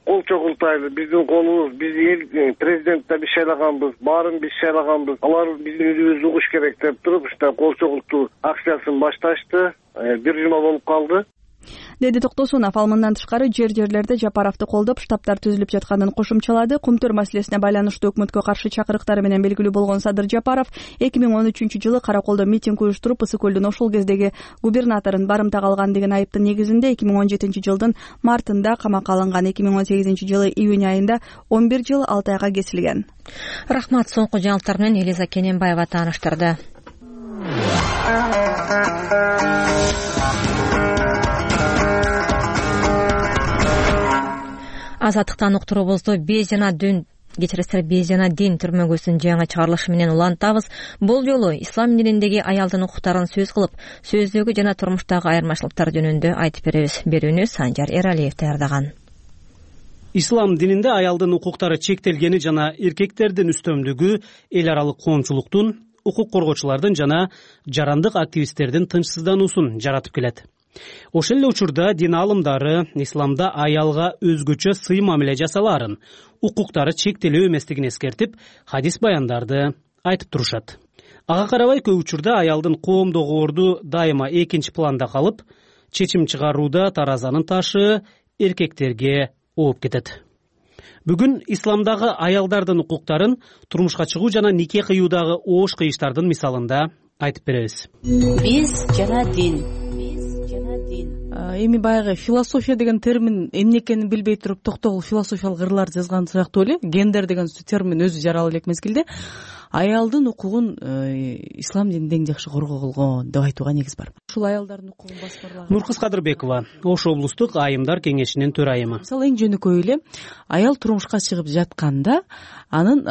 кол чогултайлы, биздин колубуз, биз эл президентте биз шайлаганбыз, баарын биз шайлаганбыз, алар биздин үнүбүздү угуш керек деп туруп ушундай кол чогултуу акциясын башташты. Бир жума болуп калды, деди Токтосунов. Ал мындан тышкары жерлерде Жапаровду колдоп штабтар түзүлүп жатканын кошумчалады. Кумтөр маселесине байланыштуу өкмөткө каршы чакырыктары менен белгилүү болгон Садыр Жапаров 2013-жылы Караколдо митинг уюштуруп Ысык көлдүн ошол кездеги губернаторун барымтага алган деген айыптын негизинде 2017-жылдын мартында камакка алынган. 2018-жылы июнь айында 11 жыл 6 айга кесилген. Рахмат. Соңку жаңылыктар менен Элиза Кененбаева тааныштырды. Азаттыктан уктуруубузду Без жана Дин түрмөгүсүнүн жаңы чыгарылышы менен улантабыз. Бул жолу ислам дининдеги аялдын укуктарын сөз кылып, сөздөгү жана турмуштагы айырмачылыктар жөнүндө айтып беребиз. Берүүнү Санжар Эралиев даярдаган. Ислам дининде аялдын укуктары чектелгени жана эркектердин үстөмдүгү эл аралык коомчулуктун, укук коргоочулардын жана жарандык активисттердин тынчсыздануусун жаратып келет. Ошол эле учурда дин аалымдары исламда аялга өзгөчө сый мамиле жасалаарын, укуктары чектелүү эместигин эскертип, хадис баяндарды айтып турушат. Ага карабай көп учурда аялдын коомдогу орду дайыма экинчи планда калып, чечим чыгарууда таразанын ташы эркектерге ооп кетет. Бүгүн исламдагы аялдардын укуктарын турмушка чыгуу жана нике кыюудагы оош кыйыштардын мисалында айтып беребиз. Биз жана дин. Эми баягы философия деген термин эмне экенин билбей туруп токтогул философиялык ырларды жазган сыяктуу эле. Гендер деген термин өзү жаралып элек мезгилде аялдын укугун ислам дининде эң жакшы коргогулгон деп айтууга негиз бар. Ушул аялдардын укугун баскарлаган Нуркыз Кадырбекова, Ош облустук айымдар кеңешинин төрайымы. Мисалы эң жөнөкөй эле аял турмушка чыгып жатканда анын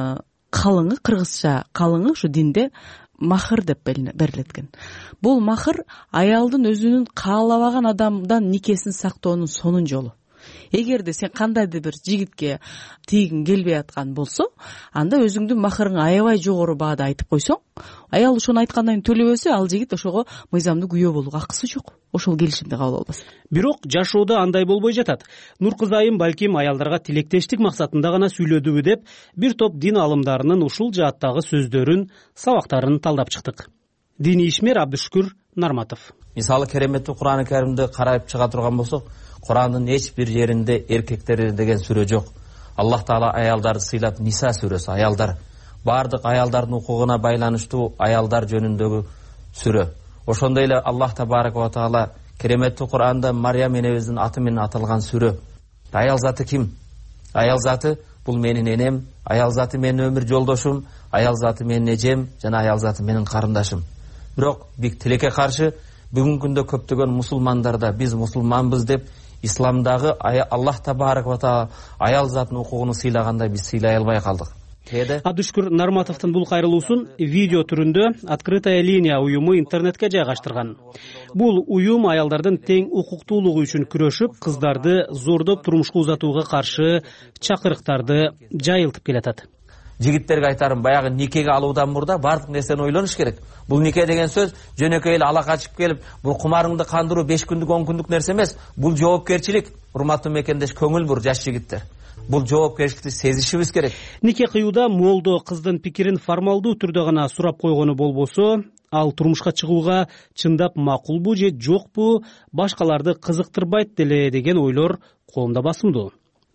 калыңы, кыргызча калыңы ушу динде махыр деп берилет экен. Бул махыр аялдын өзүнүн каалабаган адамдан никесин сактоонун сонун жолу. Эгерде сен кандайдыр бир жигитке тийгиң келбей аткан болсо, анда өзүңдүн махырыңы аябай жогору баада айтып койсоң, аял ошону айткандан кийин төлөбөсө, ал жигит ошого мыйзамдуу күйөө болууга акысы жок. Ошол келишимди кабыл албас. Бирок жашоодо андай болбой жатат. Нуркыз айым балким аялдарга тилектештик максатында гана сүйлөдүбү деп бир топ дин алымдарынын ушул жааттагы сөздөрүн, сабактарын талдап чыктык. Диний ишмер Абдышкүр Нарматов. Мисалы кереметтүү Кур'ан-ы Каримди карап чыга турган болсок, Кур'андын эч бир жеринде эркектер деген сүрө жок. Аллах Таала аялдарды сыйлап, Ниса сүрөсү, аялдар. Бардык аялдардын укугуна байланыштуу аялдар жөнүндөгү сүрө. Ошондой эле Аллах Табарак ва Таала кереметтүү Кур'анда Марьям энебиздин аты менен аталган сүрө. Аял заты ким? Аял заты бул менин энем, аял заты менин өмүр жолдошум, аял заты менин эжем жана аял заты менин карындашым. Бирок бик тилекке каршы бүгүнкү күндө көптөгөн мусулмандарда биз мусулманбыз деп исламдагы Аллах Табарак ва Таала аял затынын укугун сыйлагандай биз сыйлай албай калдык. Абдышкүр Нарматовдун бул кайрылуусун видео түрүндө Открытая линия уюму интернетке жайгаштырган. Бул уюм аялдардын тең укуктуулугу үчүн күрөшүп, кыздарды зордоп турмушка узатууга каршы чакырыктарды жайылтып келатат. Жигиттерге айтарым, баягы никеге алуудан мурда бардык нерсени ойлонуш керек. Бул нике деген сөз жөнөкөй эле ала качып келип, бул кумарыңды кандыруу 5 күндүк 10 күндүк нерсе эмес. Бул жоопкерчилик. Урматтуу мекендеш, көңүл бур жаш жигиттер. Бул жоопкерчиликти сезишибиз керек. Нике кыюуда молдо кыздын пикирин формалдуу түрдө гана сурап койгону болбосо, ал турмушка чыгууга чындап макулбу же жокпу, башкаларды кызыктырбайт деле деген ойлор коомдо басымдуу.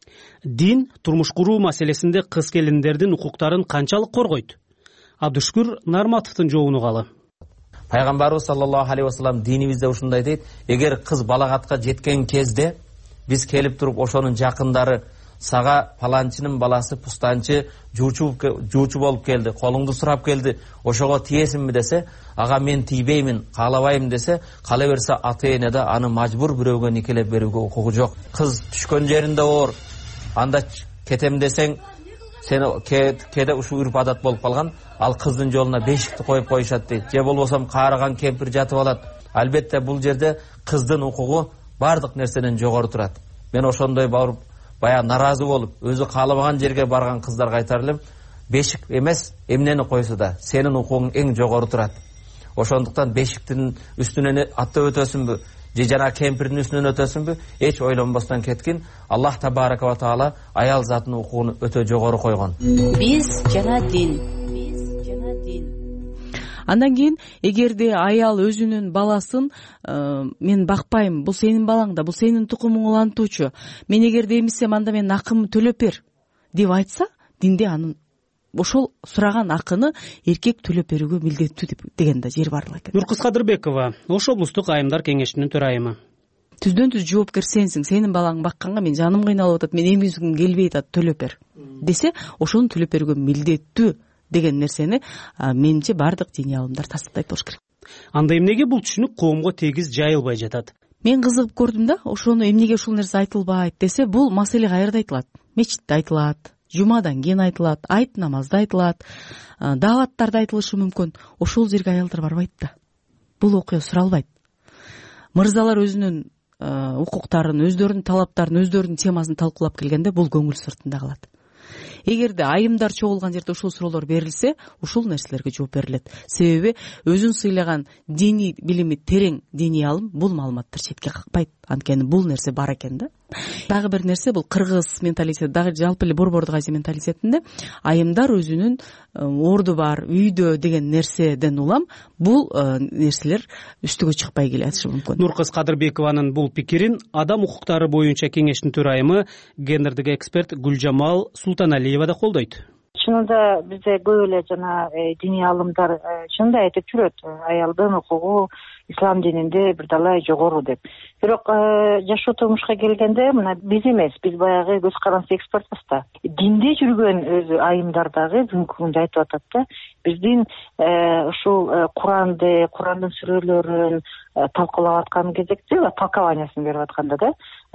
Дин турмуш куруу маселесинде кыз келиндердин укуктарын канчалык коргойт? Абдышкүр Нарматовдун жообун угалы. Пайгамбарыбыз саллаллаху алейхи вассалам динибизде ушундай дейт: эгер кыз балагатка жеткен кезде биз келип туруп ошонун жакындары сага паланчынын баласы пустанчы жуучу болуп келди, колуңду сурап келди, ошого тиесиңби десе, ага мен тийбеймин, каалабайм десе, кала берсе ата эне да аны мажбур бирөөгө никелеп берүүгө укугу жок. Кыз түшкөн жеринде оор, анда кетем десең, сени кеде ушул үрп адат болуп калган, ал кыздын жолуна бешикти коюп коюшат дейт. Же болбосо каарыган кемпир жатып алат. Албетте бул жерде кыздын укугу бардык нерседен жогору турат. Мен ошондой барып бая наразы болуп, өзү каалабаган жерге барган кыздарга айтар элем, бешик эмес, эмнени койсо да сенин укугуң эң жогору турат. Ошондуктан бешиктин үстүнөн аттап өтөсүңбү, же жана кемпирдин үстүнөн өтөсүңбү, эч ойлонбостон кеткин. Аллах табарaka ва таала аял затынын укугун өтө жогору койгон. Биз жана дин. Андан кийин эгерде аял өзүнүн баласын мен бакпайм, бул сенин балаң да, бул сенин тукумуң улантуучу, мен эгерде эмизсем анда менин акымды төлөп бер деп айтса, динде анын ошол сураган акыны эркек төлөп берүүгө милдеттүү деген да жер бар экен. Нуркыз Кадырбекова, Ош облустук айымдар кеңешинин төрайымы. Түздөн түз жоопкер сенсиң, сенин балаң бакканга мен жаным кыйналып атат, мен эмизгим келбей атат, төлөп бер десе, ошону төлөп берүүгө милдеттүү деген нерсени менимче баардык диний алымдар тастыктайт болуш керек. Анда эмнеге бул түшүнүк коомго тегиз жайылбай жатат? Мен кызыгып көрдүм да, ошону эмнеге ушул нерсе айтылбайт десе, бул маселе каерде айтылат? Мечитте айтылат, жумадан кийин айтылат, айт намазда айтылат, дааваттарда айтылышы мүмкүн. Ошол жерге аялдар барбайт да. Бул окуя суралбайт. Мырзалар өзүнүн укуктарын, өздөрүнүн талаптарын, өздөрүнүн темасын талкуулап келгенде бул көңүл сыртында калат. Эгерде айымдар чогулган жерде ушул суроолор берилсе, ушул нерселерге жооп берилет. Себеби өзүн сыйлаган диний билими терең диний алым бул маалыматтар четке какпайт. Анткени бул нерсе бар экен да. Дагы бир нерсе, бул кыргыз менталитети, дагы жалпы эле борбордук Азия менталитетинде айымдар өзүнүн орду бар, үйдө деген нерседен улам бул нерселер үстүгө чыкпай келатышы мүмкүн. Нуркыз Кадырбекованын бул пикирин Адам укуктары боюнча кеңештин төрайымы, гендердик эксперт Гүлжамал Султаналиева да колдойт. Чынында бизде көп эле жана диний алымдар чынында айтып жүрөт, аялдын укугу ислам дининде бир далай жогору деп. Бирок жашоо турмушка келгенде мына биз эмес, биз баягы көз каранды экспертпиз да. Динде жүргөн өзү айымдар дагы бүгүнкү күндө айтып атат да. Биздин ушул Курандын сүрөлөрүн талкуулап аткан кезекте, толкованиясын берип атканда да,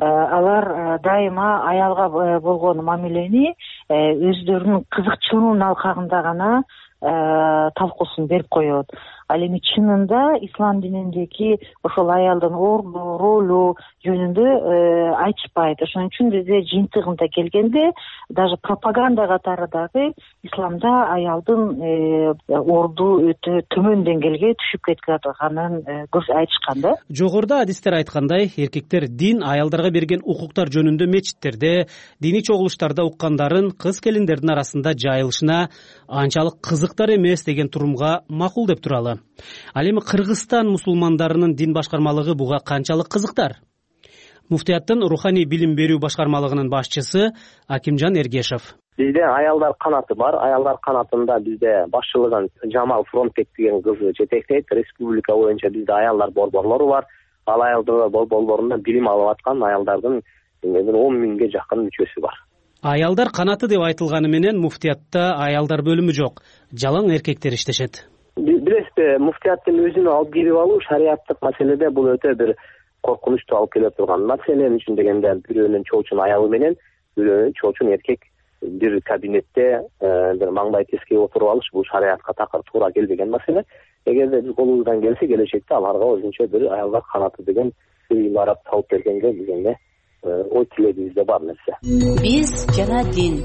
алар дайыма аялга болгон мамилени өздөрүнүн кызыкчылыгынын алкагында гана талкуусун берип коет. Ал эми чынында ислам дининдеги ошол аялдын орду, ролу жөнүндө айтышпайт. Ошон үчүн бизде жыйынтыгында келгенде даже пропаганда катары дагы исламда аялдын орду өтө төмөн деңгээлге түшүп кеткенин көп айтышкан да. Жогоруда адистер айткандай, эркектер дин аялдарга берген укуктар жөнүндө мечиттерде, диний чогулуштарда уккандарын кыз келиндердин арасында жайылышына анчалык кызыктар эмес деген турумга макул деп туралы. Ал эми Кыргызстан мусулмандарынын дин башкармалыгы буга канчалык кызыктар? Муфтияттын руханий билим берүү башкармалыгынын башчысы Акимжан Эргешев. Бизде аялдар канаты бар. Аялдар канатында бизде башчылыгын Жамал Фронтбек деген кыз жетектейт. Республика боюнча бизде аялдар борборлору бар. Ал аялдар борборлорунда билим алып аткан аялдардын 10 миңге жакын мүчөсү бар. Аялдар канаты деп айтылганы менен муфтиятта аялдар бөлүмү жок. Жалаң эркектер иштешет. Билесизби, муфтияттын өзүнө алып кирип алуу шариаттык маселеде бул өтө бир коркунучтуу алып келе турган маселе. Үчүн дегенде бирөөнүн чоочун аялы менен бирөөнүн чоочун эркек бир кабинетте бир маңдай теске отуруп алыш бул шариатка такыр туура келбеген маселе. Эгерде биз колубуздан келсе келечекте аларга өзүнчө бир аялдар канаты деген бир имарат салып бергенге дегенде ой тилегибизде бар нерсе. Биз жана дин.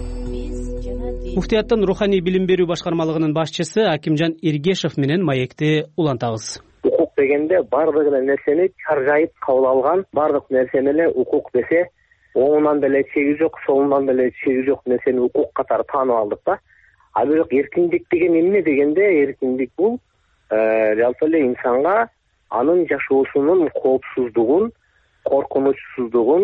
Муфтияттын руханий билим берүү башкармалыгынын башчысы Акимжан Эргешев менен маекти улантабыз. Укук дегенде бардык эле нерсени чаржайып кабыл алган, бардык нерсени эле укук десе, оңунан деле чеги жок, солунан деле чеги жок нерсени укук катары таанып алдык да. А бирок эркиндик деген эмне дегенде, эркиндик бул жалпы эле инсанга анын жашоосунун коопсуздугун, коркунучсуздугун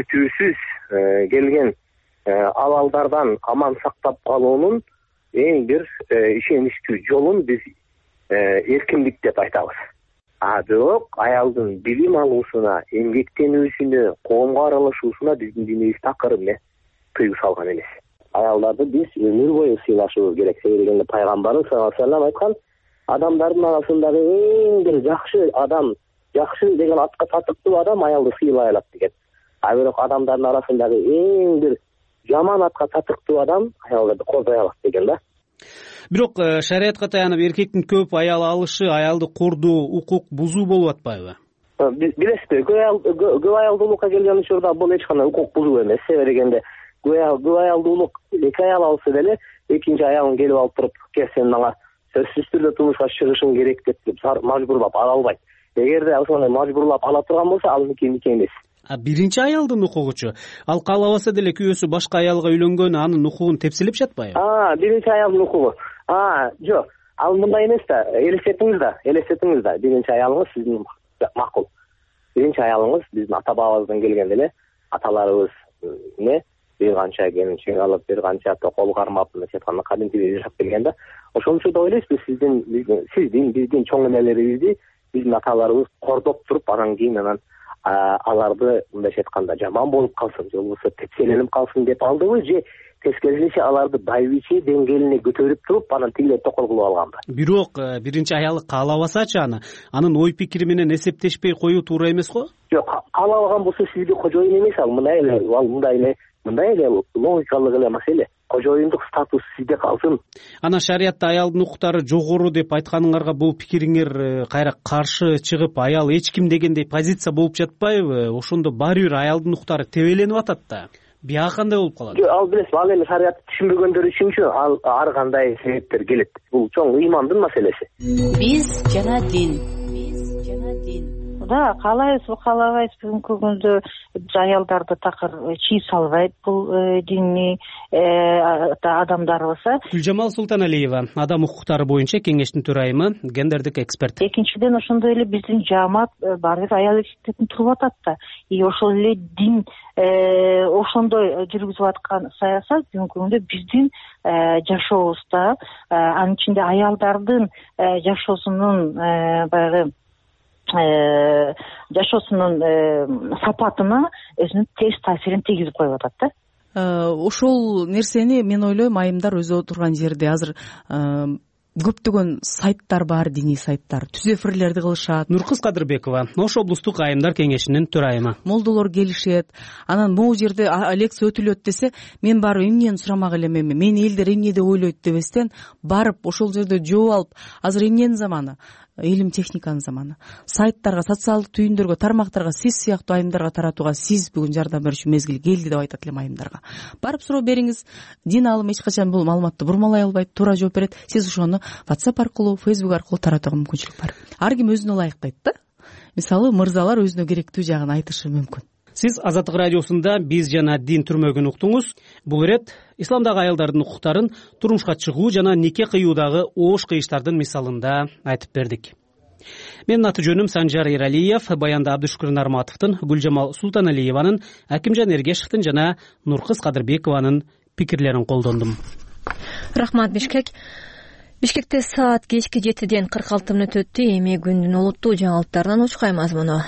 күтүүсүз келген абалдардан аман сактап калуунун эң бир ишеничтүү жолун биз эркиндик деп айтабыз. А бирок аялдын билим алуусуна, эмгектенүүсүнө, коомго аралашуусуна биздин динибиз такыр тыюу салган эмес. Аялдарды биз өмүр бою сыйлашыбыз керек. Себеби пайгамбарыбыз саллаллаху алейхи ва саллям айткан, адамдардын арасындагы эң бир жакшы адам, жакшы деген атка татыктуу адам аялды сыйлай алат деген. А бирок адамдардын арасындагы эң бир жаман атка татыктуу адам аялдарды козой алат деген да. Бирок шариатка таянып эркектин көп аял алышы аялды кордоо, укук бузуу болуп атпайбы? Билесизби, көп аялдуулукка келген учурда бул эч кандай укук бузуу эмес. Себеби дегенде көп аялдуулук эки аял алса деле экинчи аялын келип алып туруп, сен мага сөзсүз түрдө турмушка чыгышың керек деп мажбурлап ала албайт. эгерде ошону мажбурлап ала турган болсо ал нике эмес. Биринчи аялдын укугучу, ал каалабаса деле күйөөсү башка аялга үйлөнгөн, анын укугун тепселеп жатпайбы? Биринчи аялдын укугу. Жок, ал мындай эмес да. Элестетиңиз да. Биринчи аялыңыз сиздин макул. Биринчи аялыңыз биздин ата бабабыздан келген эле, аталарыбыз бир канча келинчек алып, бир канча токол кармап, айтканда кадимки жашап келген да. Ошон үчүн да ойлойсуз, биздин чоң энелерибизди биздин аталарыбыз кордоп туруп, анан кийин аларды мындайча айтканда жаман болуп калсын, же болбосо тепселенип калсын деп алдыбы, же тескерисинче аларды байбиче деңгээлине көтөрүп туруп, анан тигилер токол кылып алганбы? Бирок биринчи аялы каалабасачы анын ой пикири менен эсептешпей коюу туура эмес го? Жок, каалабаган болсо сизге кожоюн эмес, ал мындай эле логикалык эле маселе. Кожоюндук статус сизде калсын. Анан шариятта аялдын укуктары жогору деп айтканыңарга бул пикириңер кайра каршы чыгып, аял эч ким дегендей позиция болуп жатпайбы? Ошондо баары бир аялдын укуктары тебеленип атат да. Бияга кандай болуп калат? Ал билесиз, ал эми шариятты түшүнбөгөндөр үчүнчү ал ар кандай себептер келет. Бул чоң ыймандын маселеси. Биз жана дин. Каалайбызбы, каалабайбыз, бүгүнкү күндө аялдарды такыр чий салбайт бул диний адамдарыбыз. Гүлжамал Султаналиева, адам укуктары боюнча кеңештин төрайымы, гендердик эксперт. Экинчиден, ошондой эле биздин жаамат баары бир аял эркектен туруп атат да. Ошол эле дин ошондой жүргүзүп аткан саясат бүгүнкү күндө биздин жашообузда, анын ичинде аялдардын жашоосунун баягы жашоосунун сапатына өзүнүн терс таасирин тийгизип коюп атат да. Ошол нерсени мен ойлойм айымдар өзү отурган жерде азыр көптөгөн сайттар бар, диний сайттар, түз эфирлерди кылышат. Нуркыз Кадырбекова, Ош облустук айымдар кеңешинин төрайымы. Молдолор келишет, анан могу жерде лекция өтүлөт десе, мен барып эмнени сурамак элем, мен элдер эмне деп ойлойт дебестен барып ошол жерде жооп алып, азыр эмненин заманы? Илим техниканын заманы. Сайттарга, социалдык түйүндөргө, тармактарга сиз сыяктуу айымдарга таратууга сиз бүгүн жардам берүүчү мезгил келди деп айтат элем айымдарга. Барып суроо бериңиз. Дин алымы эч качан бул маалыматты бурмалай албайт, туура жооп берет. Сиз ошону WhatsApp аркылуу, Facebook аркылуу таратууга мүмкүнчүлүк бар. Ар ким өзүнө ылайыктайт да. Мисалы, мырзалар өзүнө керектүү жагын айтышы мүмкүн. Сиз Азаттык радиосунда биз жана дин түрмөгүн уктуңуз. Бул ирет исламдагы аялдардын укуктарын турмушка чыгуу жана нике кыюудагы оош кыйыштардын мисалында айтып бердик. Менин аты жөнүм Санжар Эралиев, баянда Абдышкүр Нарматовдун, Гүлжамал Султаналиеванын, Акимжан Эргешевдин жана Нуркыз Кадырбекованын пикирлерин колдондум. Рахмат, Бишкек. Бишкекте саат кечки 7-ден 46 мүнөт өттү. Эми күндүн олуттуу жаңылыктарынан учкай мазмуну.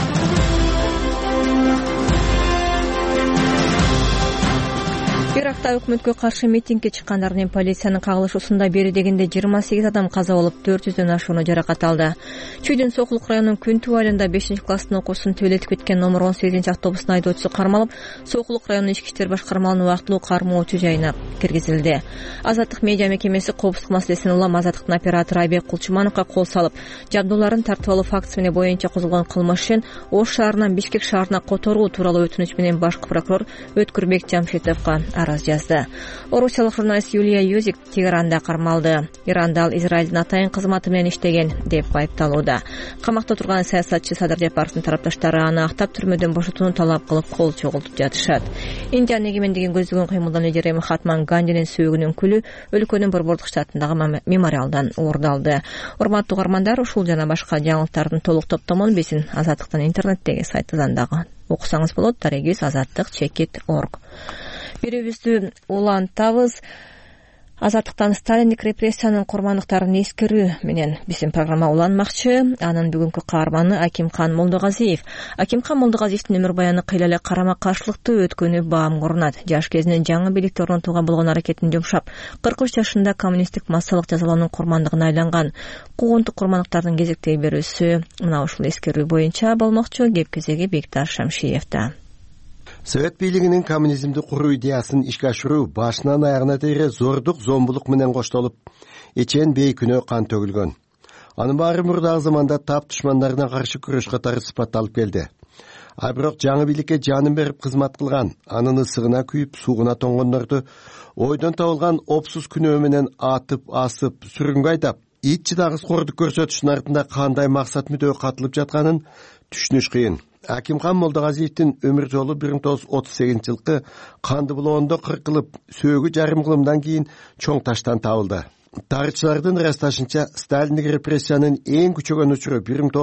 Иракта өкмөткө каршы митингге чыккандардын полициянын кагылышуусунда бери дегенде 28 адам каза болуп, 400дөн ашууну жаракат алды. Чүйдүн Сокулук районунун Күнтүү айылында 5-класстын окуусун төөлетип кеткен номер 18-автобустун айдоочусу кармалып, Сокулук районунун ички иштер башкармалыгынын убактылуу кармоочу жайына киргизилди. Азаттык медиа мекемеси коопсуздук маселесин улам Азаттыктын оператору Айбек Кулчумановго кол салып, жабдууларын тартып алуу фактысы боюнча козголгон кылмыш үчүн Ош шаарынан Бишкек шаарына которуу тууралуу өтүнүч менен башкы прокурор Өткүрбек Жамшитовго арыз жазды. Орусиялык журналист Юлия Юзик Тегеранда кармалды. Иранда ал Израилдин атайын кызматы менен иштеген деп айыпталууда. Камакта турган саясатчы Садыр Жапаровдун тарапташтары аны актап түрмөдөн бошотууну талап кылып кол чогултуп жатышат. Индиянын эгемендигин көздөгөн кыймылдын лидери Махатма Гандинин сөөгүнүн күлү өлкөнүн Борбордук штатындагы мемориалдан уурдалды. Урматтуу угармандар, ушул жана башка жаңылыктардын толук топтомун биздин Азаттыктын интернеттеги сайтынан дагы окусаңыз болот. Дарегиз azattik.org. Бирибизди улантабыз. Азаттыктан Сталиндик репрессиянын курмандыктарын эскерүү менен биздин программа уланмакчы. Анын бүгүнкү каарманы Акимкан Молдогазиев. Акимкан Молдогазиевдин өмүр баяны кыйла эле карама каршылыктуу өткөнү баамга урунат. Жаш кезинен жаңы бийликти орнотууга болгон аракетин жумшап, 43 жашында коммунисттик массалык жазалоонун курмандыгына айланган. Куугунтук курмандыктардын кезектеги берүүсү мына ушул эскерүү боюнча болмокчу. Кеп кезеги Бекташ Шамшиевде. Совет бийлигинин коммунизмди куруу идеясын ишке ашыруу башынан аягына тийре зордук, зомбулук менен коштолуп, эчен бейкүнөө кан төгүлгөн. Анын баары мурдагы заманда тап душмандарына каршы күрөш катары сыпатталып келди. А бирок жаңы бийликке жанын берип кызмат кылган, анын ысыгына күйүп, суугуна тоңгондорду ойдон табылган опсуз күнөө менен атып, асып, сүргүнгө айдап, ит чыдагыс кордук көрсөтүштүн артында кандай максат мүдөө катылып жатканын түшүнүш кыйын. Акимхан Молдогазиевдин өмүр жолу 1938-жылкы Канды булоондо кыркылып, сөөгү жарым кылымдан кийин чоң таштан табылды. Тарыхчылардын ырасташынча, Сталиндик репрессиянын эң күчөгөн учуру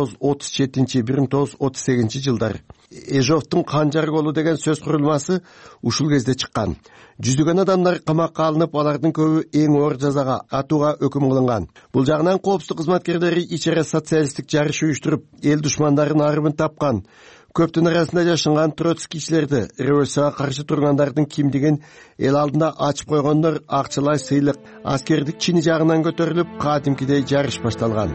1937-1938 жылдар. Эжовдун канжар колу деген сөз курулмасы ушул кезде чыккан. Жүздөгөн адамдар камакка алынып, алардын көбү эң оор жазага, атууга өкүм кылынган. Бул жагынан коопсуздук кызматкерлери ичере социалисттик жарыш уюштуруп, эл душмандарын арыбын тапкан. Көптүн арасында жашынган троцкийчилерди, революцияга каршы тургандардын кимдигин эл алдында ачып койгондор акчалай сыйлык, аскердик чини жагынан көтөрүлүп, кадимкидей жарыш башталган.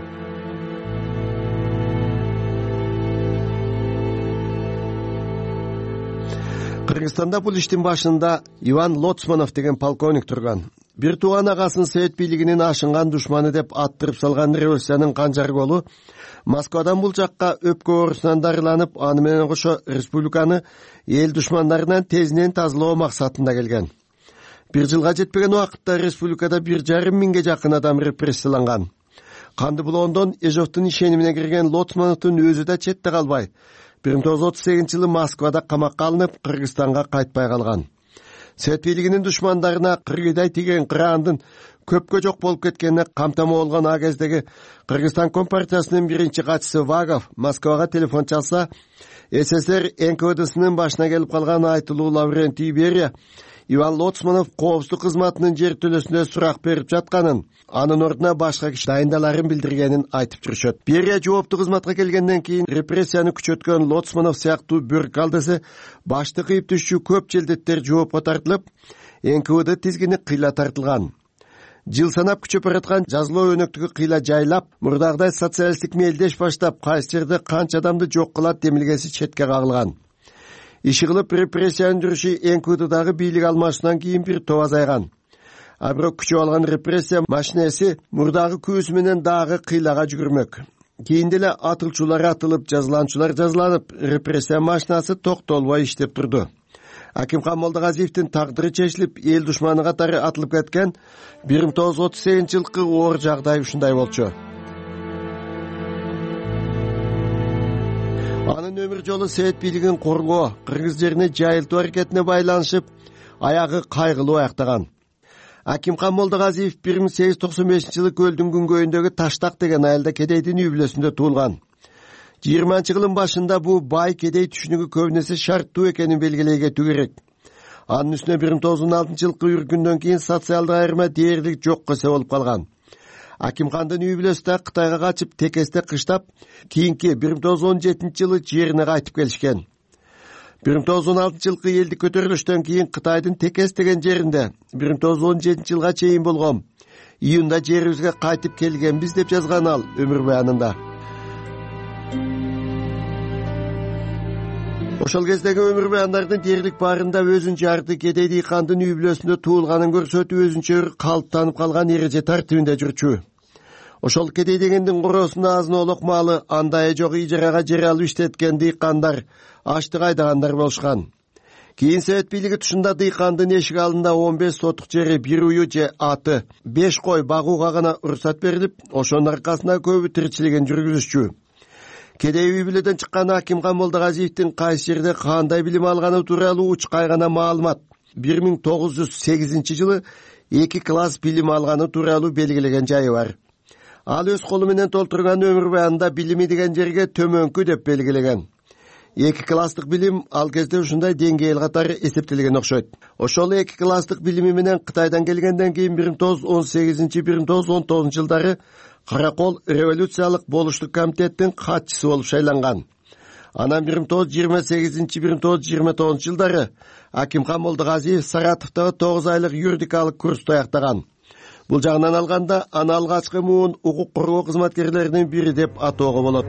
Кыргызстанда бул иштин башында Иван Лоцманов деген полковник турган. Бир тууган агасын Совет бийлигинин ашынган душманы деп аттырып салган революциянын канжар колу Москвадан бул жакка өпкө оорусунан дарыланып, аны менен кошо республиканы эл душмандарынан тезинен тазалоо максатында келген. Бир жылга жетпеген убакытта республикада 1,5 миңге жакын адам репрессияланган. Канды булоондон Эжовдун ишенимине кирген Лоцмановдун өзү да четте калбай 1938-жылы Москвада камакка алынып, Кыргызстанга кайтпай калган. Совет бийлигинин душмандарына кыргыйдай тиген кыраандын көпкө жок болуп кеткенине камтама болгон а кездеги Кыргызстан Компартиясынын биринчи катчысы Вагов Москвага телефон чалса, СССР НКВДсынын башына келип калган айтылуу Лаврентий Берия Иван Лоцманов коопсуздук кызматынын жертөлөсүндө сурак берип жатканын, анын ордуна башка киши дайындаларын билдиргенин айтып жүрүшөт. Берия жооптуу кызматка келгенден кийин репрессияны күчөткөн Лоцманов сыяктуу бюрократты башты кыйып түшчү көп желдеттер жоопко тартылып, НКВД тизгини кыйла тартылган. Жыл санап күчөп бараткан жазылуу өнөктүгү кыйла жайлап, мурдагыдай социалисттик мелдеш баштап, кайсы жерде канча адамды жок кылат демилгеси четке кагылган. Иши кылып репрессиянын жүрүшү НКВДдагы бийлик алмашуудан кийин бир топ азайган. А бирок күчөп алган репрессия машинеси мурдагы күбүсү менен дагы кыйлага жүгүрмөк. Кийин деле атылчулар атылып, жазыланчулар жазыланып, репрессия машинасы токтолбой иштеп турду. Акимхан Молдогазиевдин тагдыры чечилип, эл душманы катары атылып кеткен 1938-жылкы оор жагдай ушундай болчу. Анын өмүр жолу Совет бийлигин коргоо, кыргыз жерине жайылтуу аракетине байланышып, аягы кайгылуу аяктаган. Акимхан Молдогазиев 1895-жылы көлдүн күнгөйүндөгү Таштак деген айылда кедейдин үй бүлөсүндө туулган. 20-жылдын башында бул бай кедей түшүнүгү көбүнесе шарттуу экенин белгилей кетүү керек. Анын үстүнө 1916-жылкы үркүндөн кийин социалдык айырма дээрлик жок эсе болуп калган. Акимхандын үй бүлөсү да Кытайга качып, текесте кыштап, кийинки 1917-жылы жерине кайтып келишкен. 1916-жылкы элдик көтөрүлүштөн кийин Кытайдын Текес деген жеринде 1917-жылга чейин болгон июнда жерибизге кайтып келгенбиз деп жазган ал өмүр баянында. Ошол кездеги өмүр баяндардын дээрлик баарында өзүн жарды кедей дыйкандын үй бүлөсүндө туулганын көрсөтүп, өзүнчө калыптанып калган эреже тартибинде жүрчү. Ошол кедей дегендин короосунда азын-олок малы, андайы жок ижарага жер алып иштеткен дыйкандар, аштык айдагандар болушкан. Кийин Совет бийлиги тушунда дыйкандын эшик алдында 15 сотук жери, бир уyu же аты, 5 кой багууга гана уруксат берилип, ошонун аркасында көбү тиричилигин жүргүзүшчү. Кедей үй бүлөдөн чыккан Акимхан Молдогазиевдин кайсы жерде кандай билим алганы тууралуу учкай гана маалымат 1908-жылы 2 класс билим алганы тууралуу белгилеген жайы бар. Ал өз колу менен толтурган өмүр баянында билими деген жерге төмөнкү деп белгилеген. 2 класстык билим ал кезде ушундай деңгээл катары эсептелген окшойт. Ошол 2 класстык билими менен Кытайдан келгенден кийин 1918-1919 жылдары Каракол революциялык болуштук комитеттин катчысы болуп шайланган. Анан 1928-1929 жылдары Акимхан Молдогазиев Саратовдогу 9 айлык юридикалык курсту аяктаган. Бул жагынан алганда, аны алгачкы муун укук коргоо кызматкерлеринин бири деп атоого болот.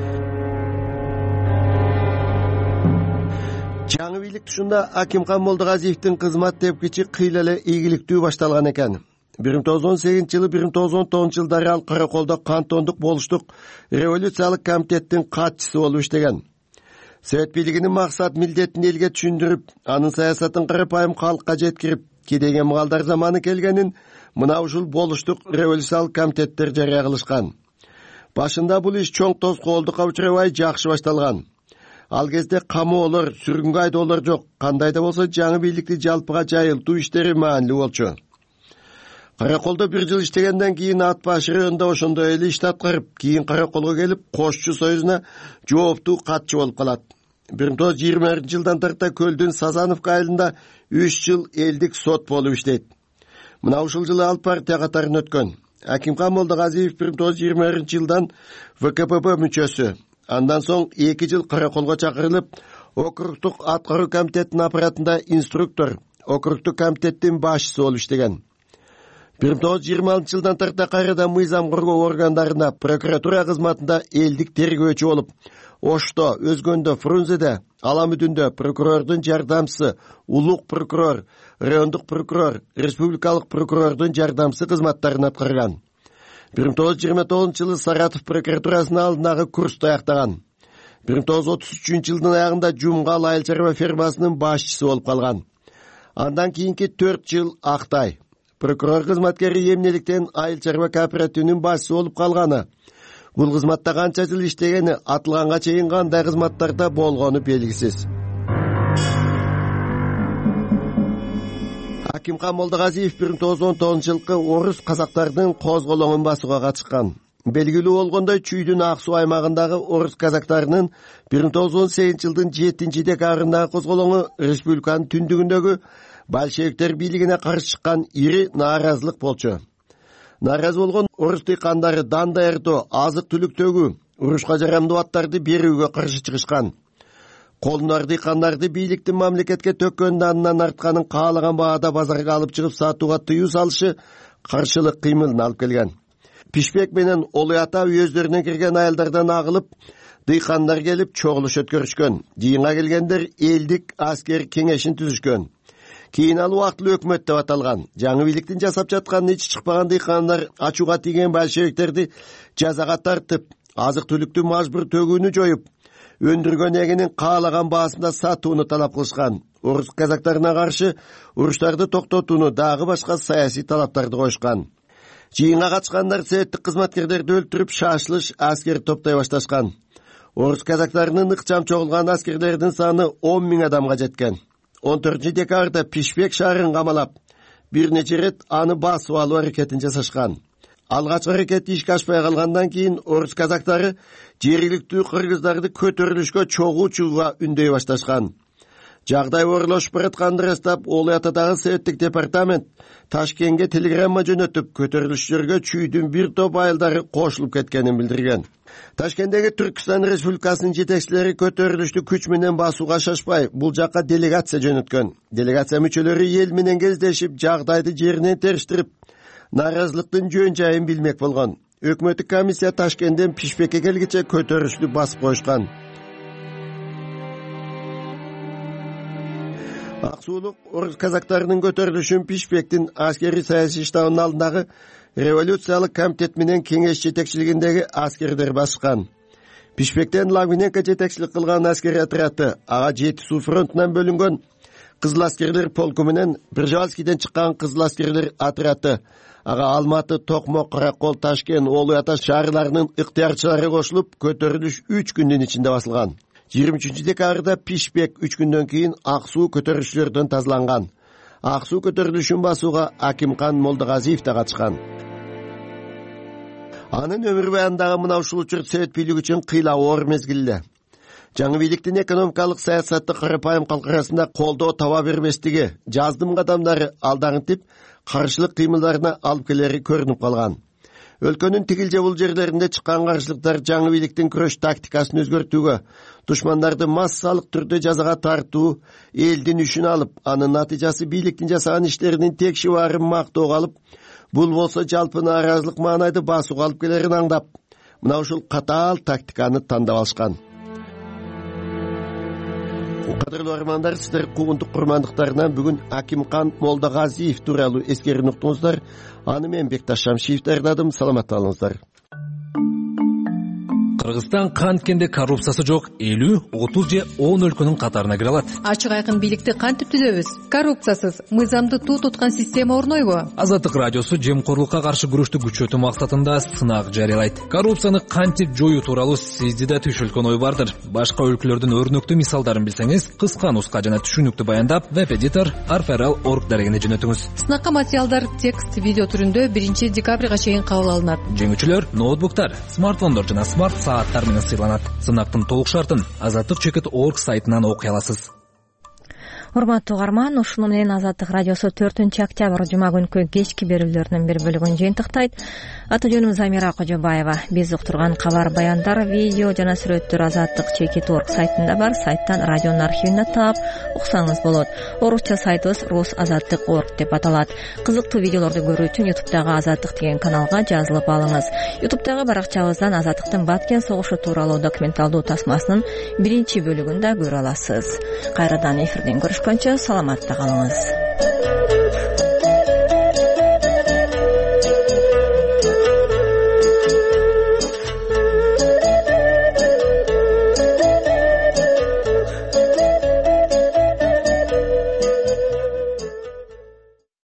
Жаңы бийлик тушунда Акимхан Молдогазиевдин кызмат тепкичи кыйла эле ийгиликтүү башталган экен. 1918-жылы 1919 жылдары ал Караколдо кантондук болуштук революциялык комитеттин катчысы болуп иштеген. Совет бийлигинин максат милдетин элге түшүндүрүп, анын саясатын карапайым калкка жеткирип, кедейге мугалдар заманы келгенин, мына ушул болуштук революциялык комитеттер жарыя кылышкан. Башында бул иш чоң тоскоолдукка учурабай жакшы башталган. Ал кезде камоолор, сүргүнгө айдоолор жок. Кандай да болсо жаңы бийликти жалпыга жайылтуу иштери маанилүү болчу. Караколдо 1 жыл иштегенден кийин ат башы районунда ошондой эле ишти аткарып, кийин Караколго келип, Кошчу союзуна жооптуу катчы болуп калат. 1920-жылдан тарта Көлдүн Сазановка айылында 3 жыл элдик сот болуп иштейт. Мына ушул жылы ал партия катарын өткөн. Акимхан Молдогазиев 1920-жылдан ВКПБ мүчөсү. Андан соң 2 жыл Караколго чакырылып, округтук аткаруу комитетинин аппаратында инструктор, округтук комитеттин башчысы болуп иштеген. 1926-жылдан тарта кайрадан мыйзам коргоо органдарында прокуратура кызматында элдик тергөөчү болуп, Ошто, Өзгөндө, Фрунзеде, Аламүдүндө прокурордун жардамчысы, улук прокурор, райондук прокурор, республикалык прокурордун жардамчысы кызматтарын аткарган. 1929-жылы Саратов прокуратурасынын алдындагы курсту аяктаган. 1933-жылдын аягында Жумгал айыл чарба фермасынын башчысы болуп калган. Андан кийинки 4 жыл Актай прокурор кызматкери эмнеликтен айыл чарба кооперативинин башчысы болуп калганы. Бул кызматта канча жыл иштегени, атылганга чейин кандай кызматтарда болгону белгисиз. Акимхан Молдогазиев 1919-жылкы орус казактардын козголоңун басууга катышкан. Белгилүү болгондой, Чүйдүн Ак суу аймагындагы орус казактарынын 1918-жылдын 7-декабрындагы козголоңу республиканын түндүгүндөгү большевиктер бийлигине каршы чыккан ири нааразылык болчу. Нааразы болгон орус дыйкандары дан даярдоо, азык түлүк төгүү, урушка жарамдуу аттарды берүүгө каршы чыгышкан. Колунар дыйкандарды бийликтин мамлекетке төккөн данынан артканын каалаган баада базарга алып чыгып сатууга тыюу салышы каршылык кыймылын алып келген. Пишпек менен Олуй ата өздөрүнө кирген айылдардан агылып, дыйкандар келип чогулуш өткөрүшкөн. Жыйынга келгендер элдик аскер кеңешин түзүшкөн. Кийин ал убактылуу өкмөт деп аталган. Жаңы бийликтин жасап жатканын ичи чыкпаган дыйкандар ачууга тийген большевиктерди жазага тартып, азык түлүктү мажбур төгүүнү жоюп, өндүргөн эгинин каалаган баасында сатууну талап кылышкан. Орус казактарына каршы уруштарды токтотууну, дагы башка саясий талаптарды коюшкан. Жыйынга катышкандар советтик кызматкерлерди өлтүрүп, шашылыш аскер топтой башташкан. Орус казактарынын ыкчам чогулган аскерлердин саны 10 000 адамга жеткен. 14-декабрда Пишпек шаарын камалап, бир нече рет аны басып алуу аракетин жасашкан. Алгачкы аракет ишке ашпай калгандан кийин орус казактары жергиликтүү кыргыздарды көтөрүлүшкө чогуу чыгууга үндөй башташкан. Жагдай оорулашып баратканды ырастап, Олуй атадагы советтик департамент Ташкентке телеграмма жөнөтүп, көтөрүлүшчүлөргө Чүйдүн бир топ айылдары кошулуп кеткенин билдирген. Ташкенттеги Түркстан Республикасынын жетекчилери көтөрүлүштү күч менен басууга шашпай, бул жакка делегация жөнөткөн. Делегация мүчөлөрү эл менен кездешип, жагдайды жеринен териштирип, нааразылыктын жөн жайын билмек болгон. Өкмөттүк комиссия Ташкенттен Пишпекке келгиче көтөрүлүштү басып коюшкан. Аксуулук орус казактарынын көтөрүлүшүн Пишпектин аскери саясий штабынын алдындагы революциялык комитет менен кеңеш жетекчилигиндеги аскерлер баскан. Пишпектен Лагуненко жетекчилик кылган аскери отряды, ага 7 суу фронтунан бөлүнгөн кызыл аскерлер полку менен Пржевальскийден чыккан кызыл аскерлер отряды, ага Алматы, Токмок, Каракол, Ташкент, Олуй ата шаарларынын ыктыярчылары кошулуп, көтөрүлүш 3 күндүн ичинде басылган. 23-декабрда Пишпек 3 күндөн кийин Ак суу көтөрүлүшчүлөрдөн тазаланган. Ак суу көтөрүлүшүн басууга Акимхан Молдогазиев да катышкан. Анын өмүр баяндагы мына ушул учур совет бийлиги үчүн кыйлау оор мезгилде. Жаңы бийликтин экономикалык саясатты карапайым калк арасында колдоо таба бербестиги, жаздым кадамдары алдарынтип каршылык кыймылдарына алып келери көрүнүп калган. Өлкөнүн тигил же бул жерлеринде чыккан каршылыктар жаңы бийликтин күрөш тактикасын өзгөртүүгө, душмандарды массалык түрдө жазага тартуу, элдин үшүн алып, анын натыйжасы бийликтин жасаган иштеринин текши баарын мактоого алып, бул болсо жалпы нааразылык маанайды басууга алып келерин аңдап, мына ушул катаал тактиканы тандап алышкан. Кадырлуу армандар, сиздер куугунтук курмандыктарынан бүгүн Акимхан Молдогазиев тууралуу эскерип уктуңуздар. Аны мен Бекташ Шамшиев даярдадым. Саламат болуңуздар. Кыргызстан канткенде коррупциясы жок 50, 30 же 10 өлкөнүн катарына кире алат. Ачык айкын бийликти кантип түзөбүз? Коррупциясыз, мыйзамды туу туткан система орнойбу? Азаттык радиосу жемкорлукка каршы күрөштү күчөтүү максатында сынак жарыялайт. Коррупцияны кантип жоюу тууралуу сизде да түшүлгөн ой бардыр. Башка өлкөлөрдүн өрнөктүү мисалдарын билсеңиз, кыска нуска жана түшүнүктүү баяндап веб-эдитор arferal.org дарегине жөнөтүңүз. Сынакка материалдар текст, видео түрүндө 1 декабрга чейин кабыл алынат. Жеңүүчүлөр ноутбуктар, смартфондор жана смарт сааттар менен сыйланат. Сынактын толук шартын azattik.org сайтынан окуй аласыз. Урматтуу угарман, ушуну менен Азаттык радиосу 4-октябрь жума күнкү кечки берүүлөрүнүн бир бөлүгүн жыйынтыктайт. Аты жөнүм Замира Кожобаева. Биз уктурган кабар, баяндар, видео жана сүрөттөр azattik.org сайтында бар. Сайттан радионун архивине таап уксаңыз болот. Орусча сайтыбыз rusazattik.org деп аталат. Кызыктуу видеолорду көрүү үчүн YouTube'дагы Азаттык деген каналга жазылып алыңыз. YouTube'дагы баракчабыздан Азаттыктын Баткен согушу тууралуу документалдуу тасмасынын 1 бөлүгүн да көрө аласыз. Кайрадан эфирден көрүшкөнчө саламатта калыңыз.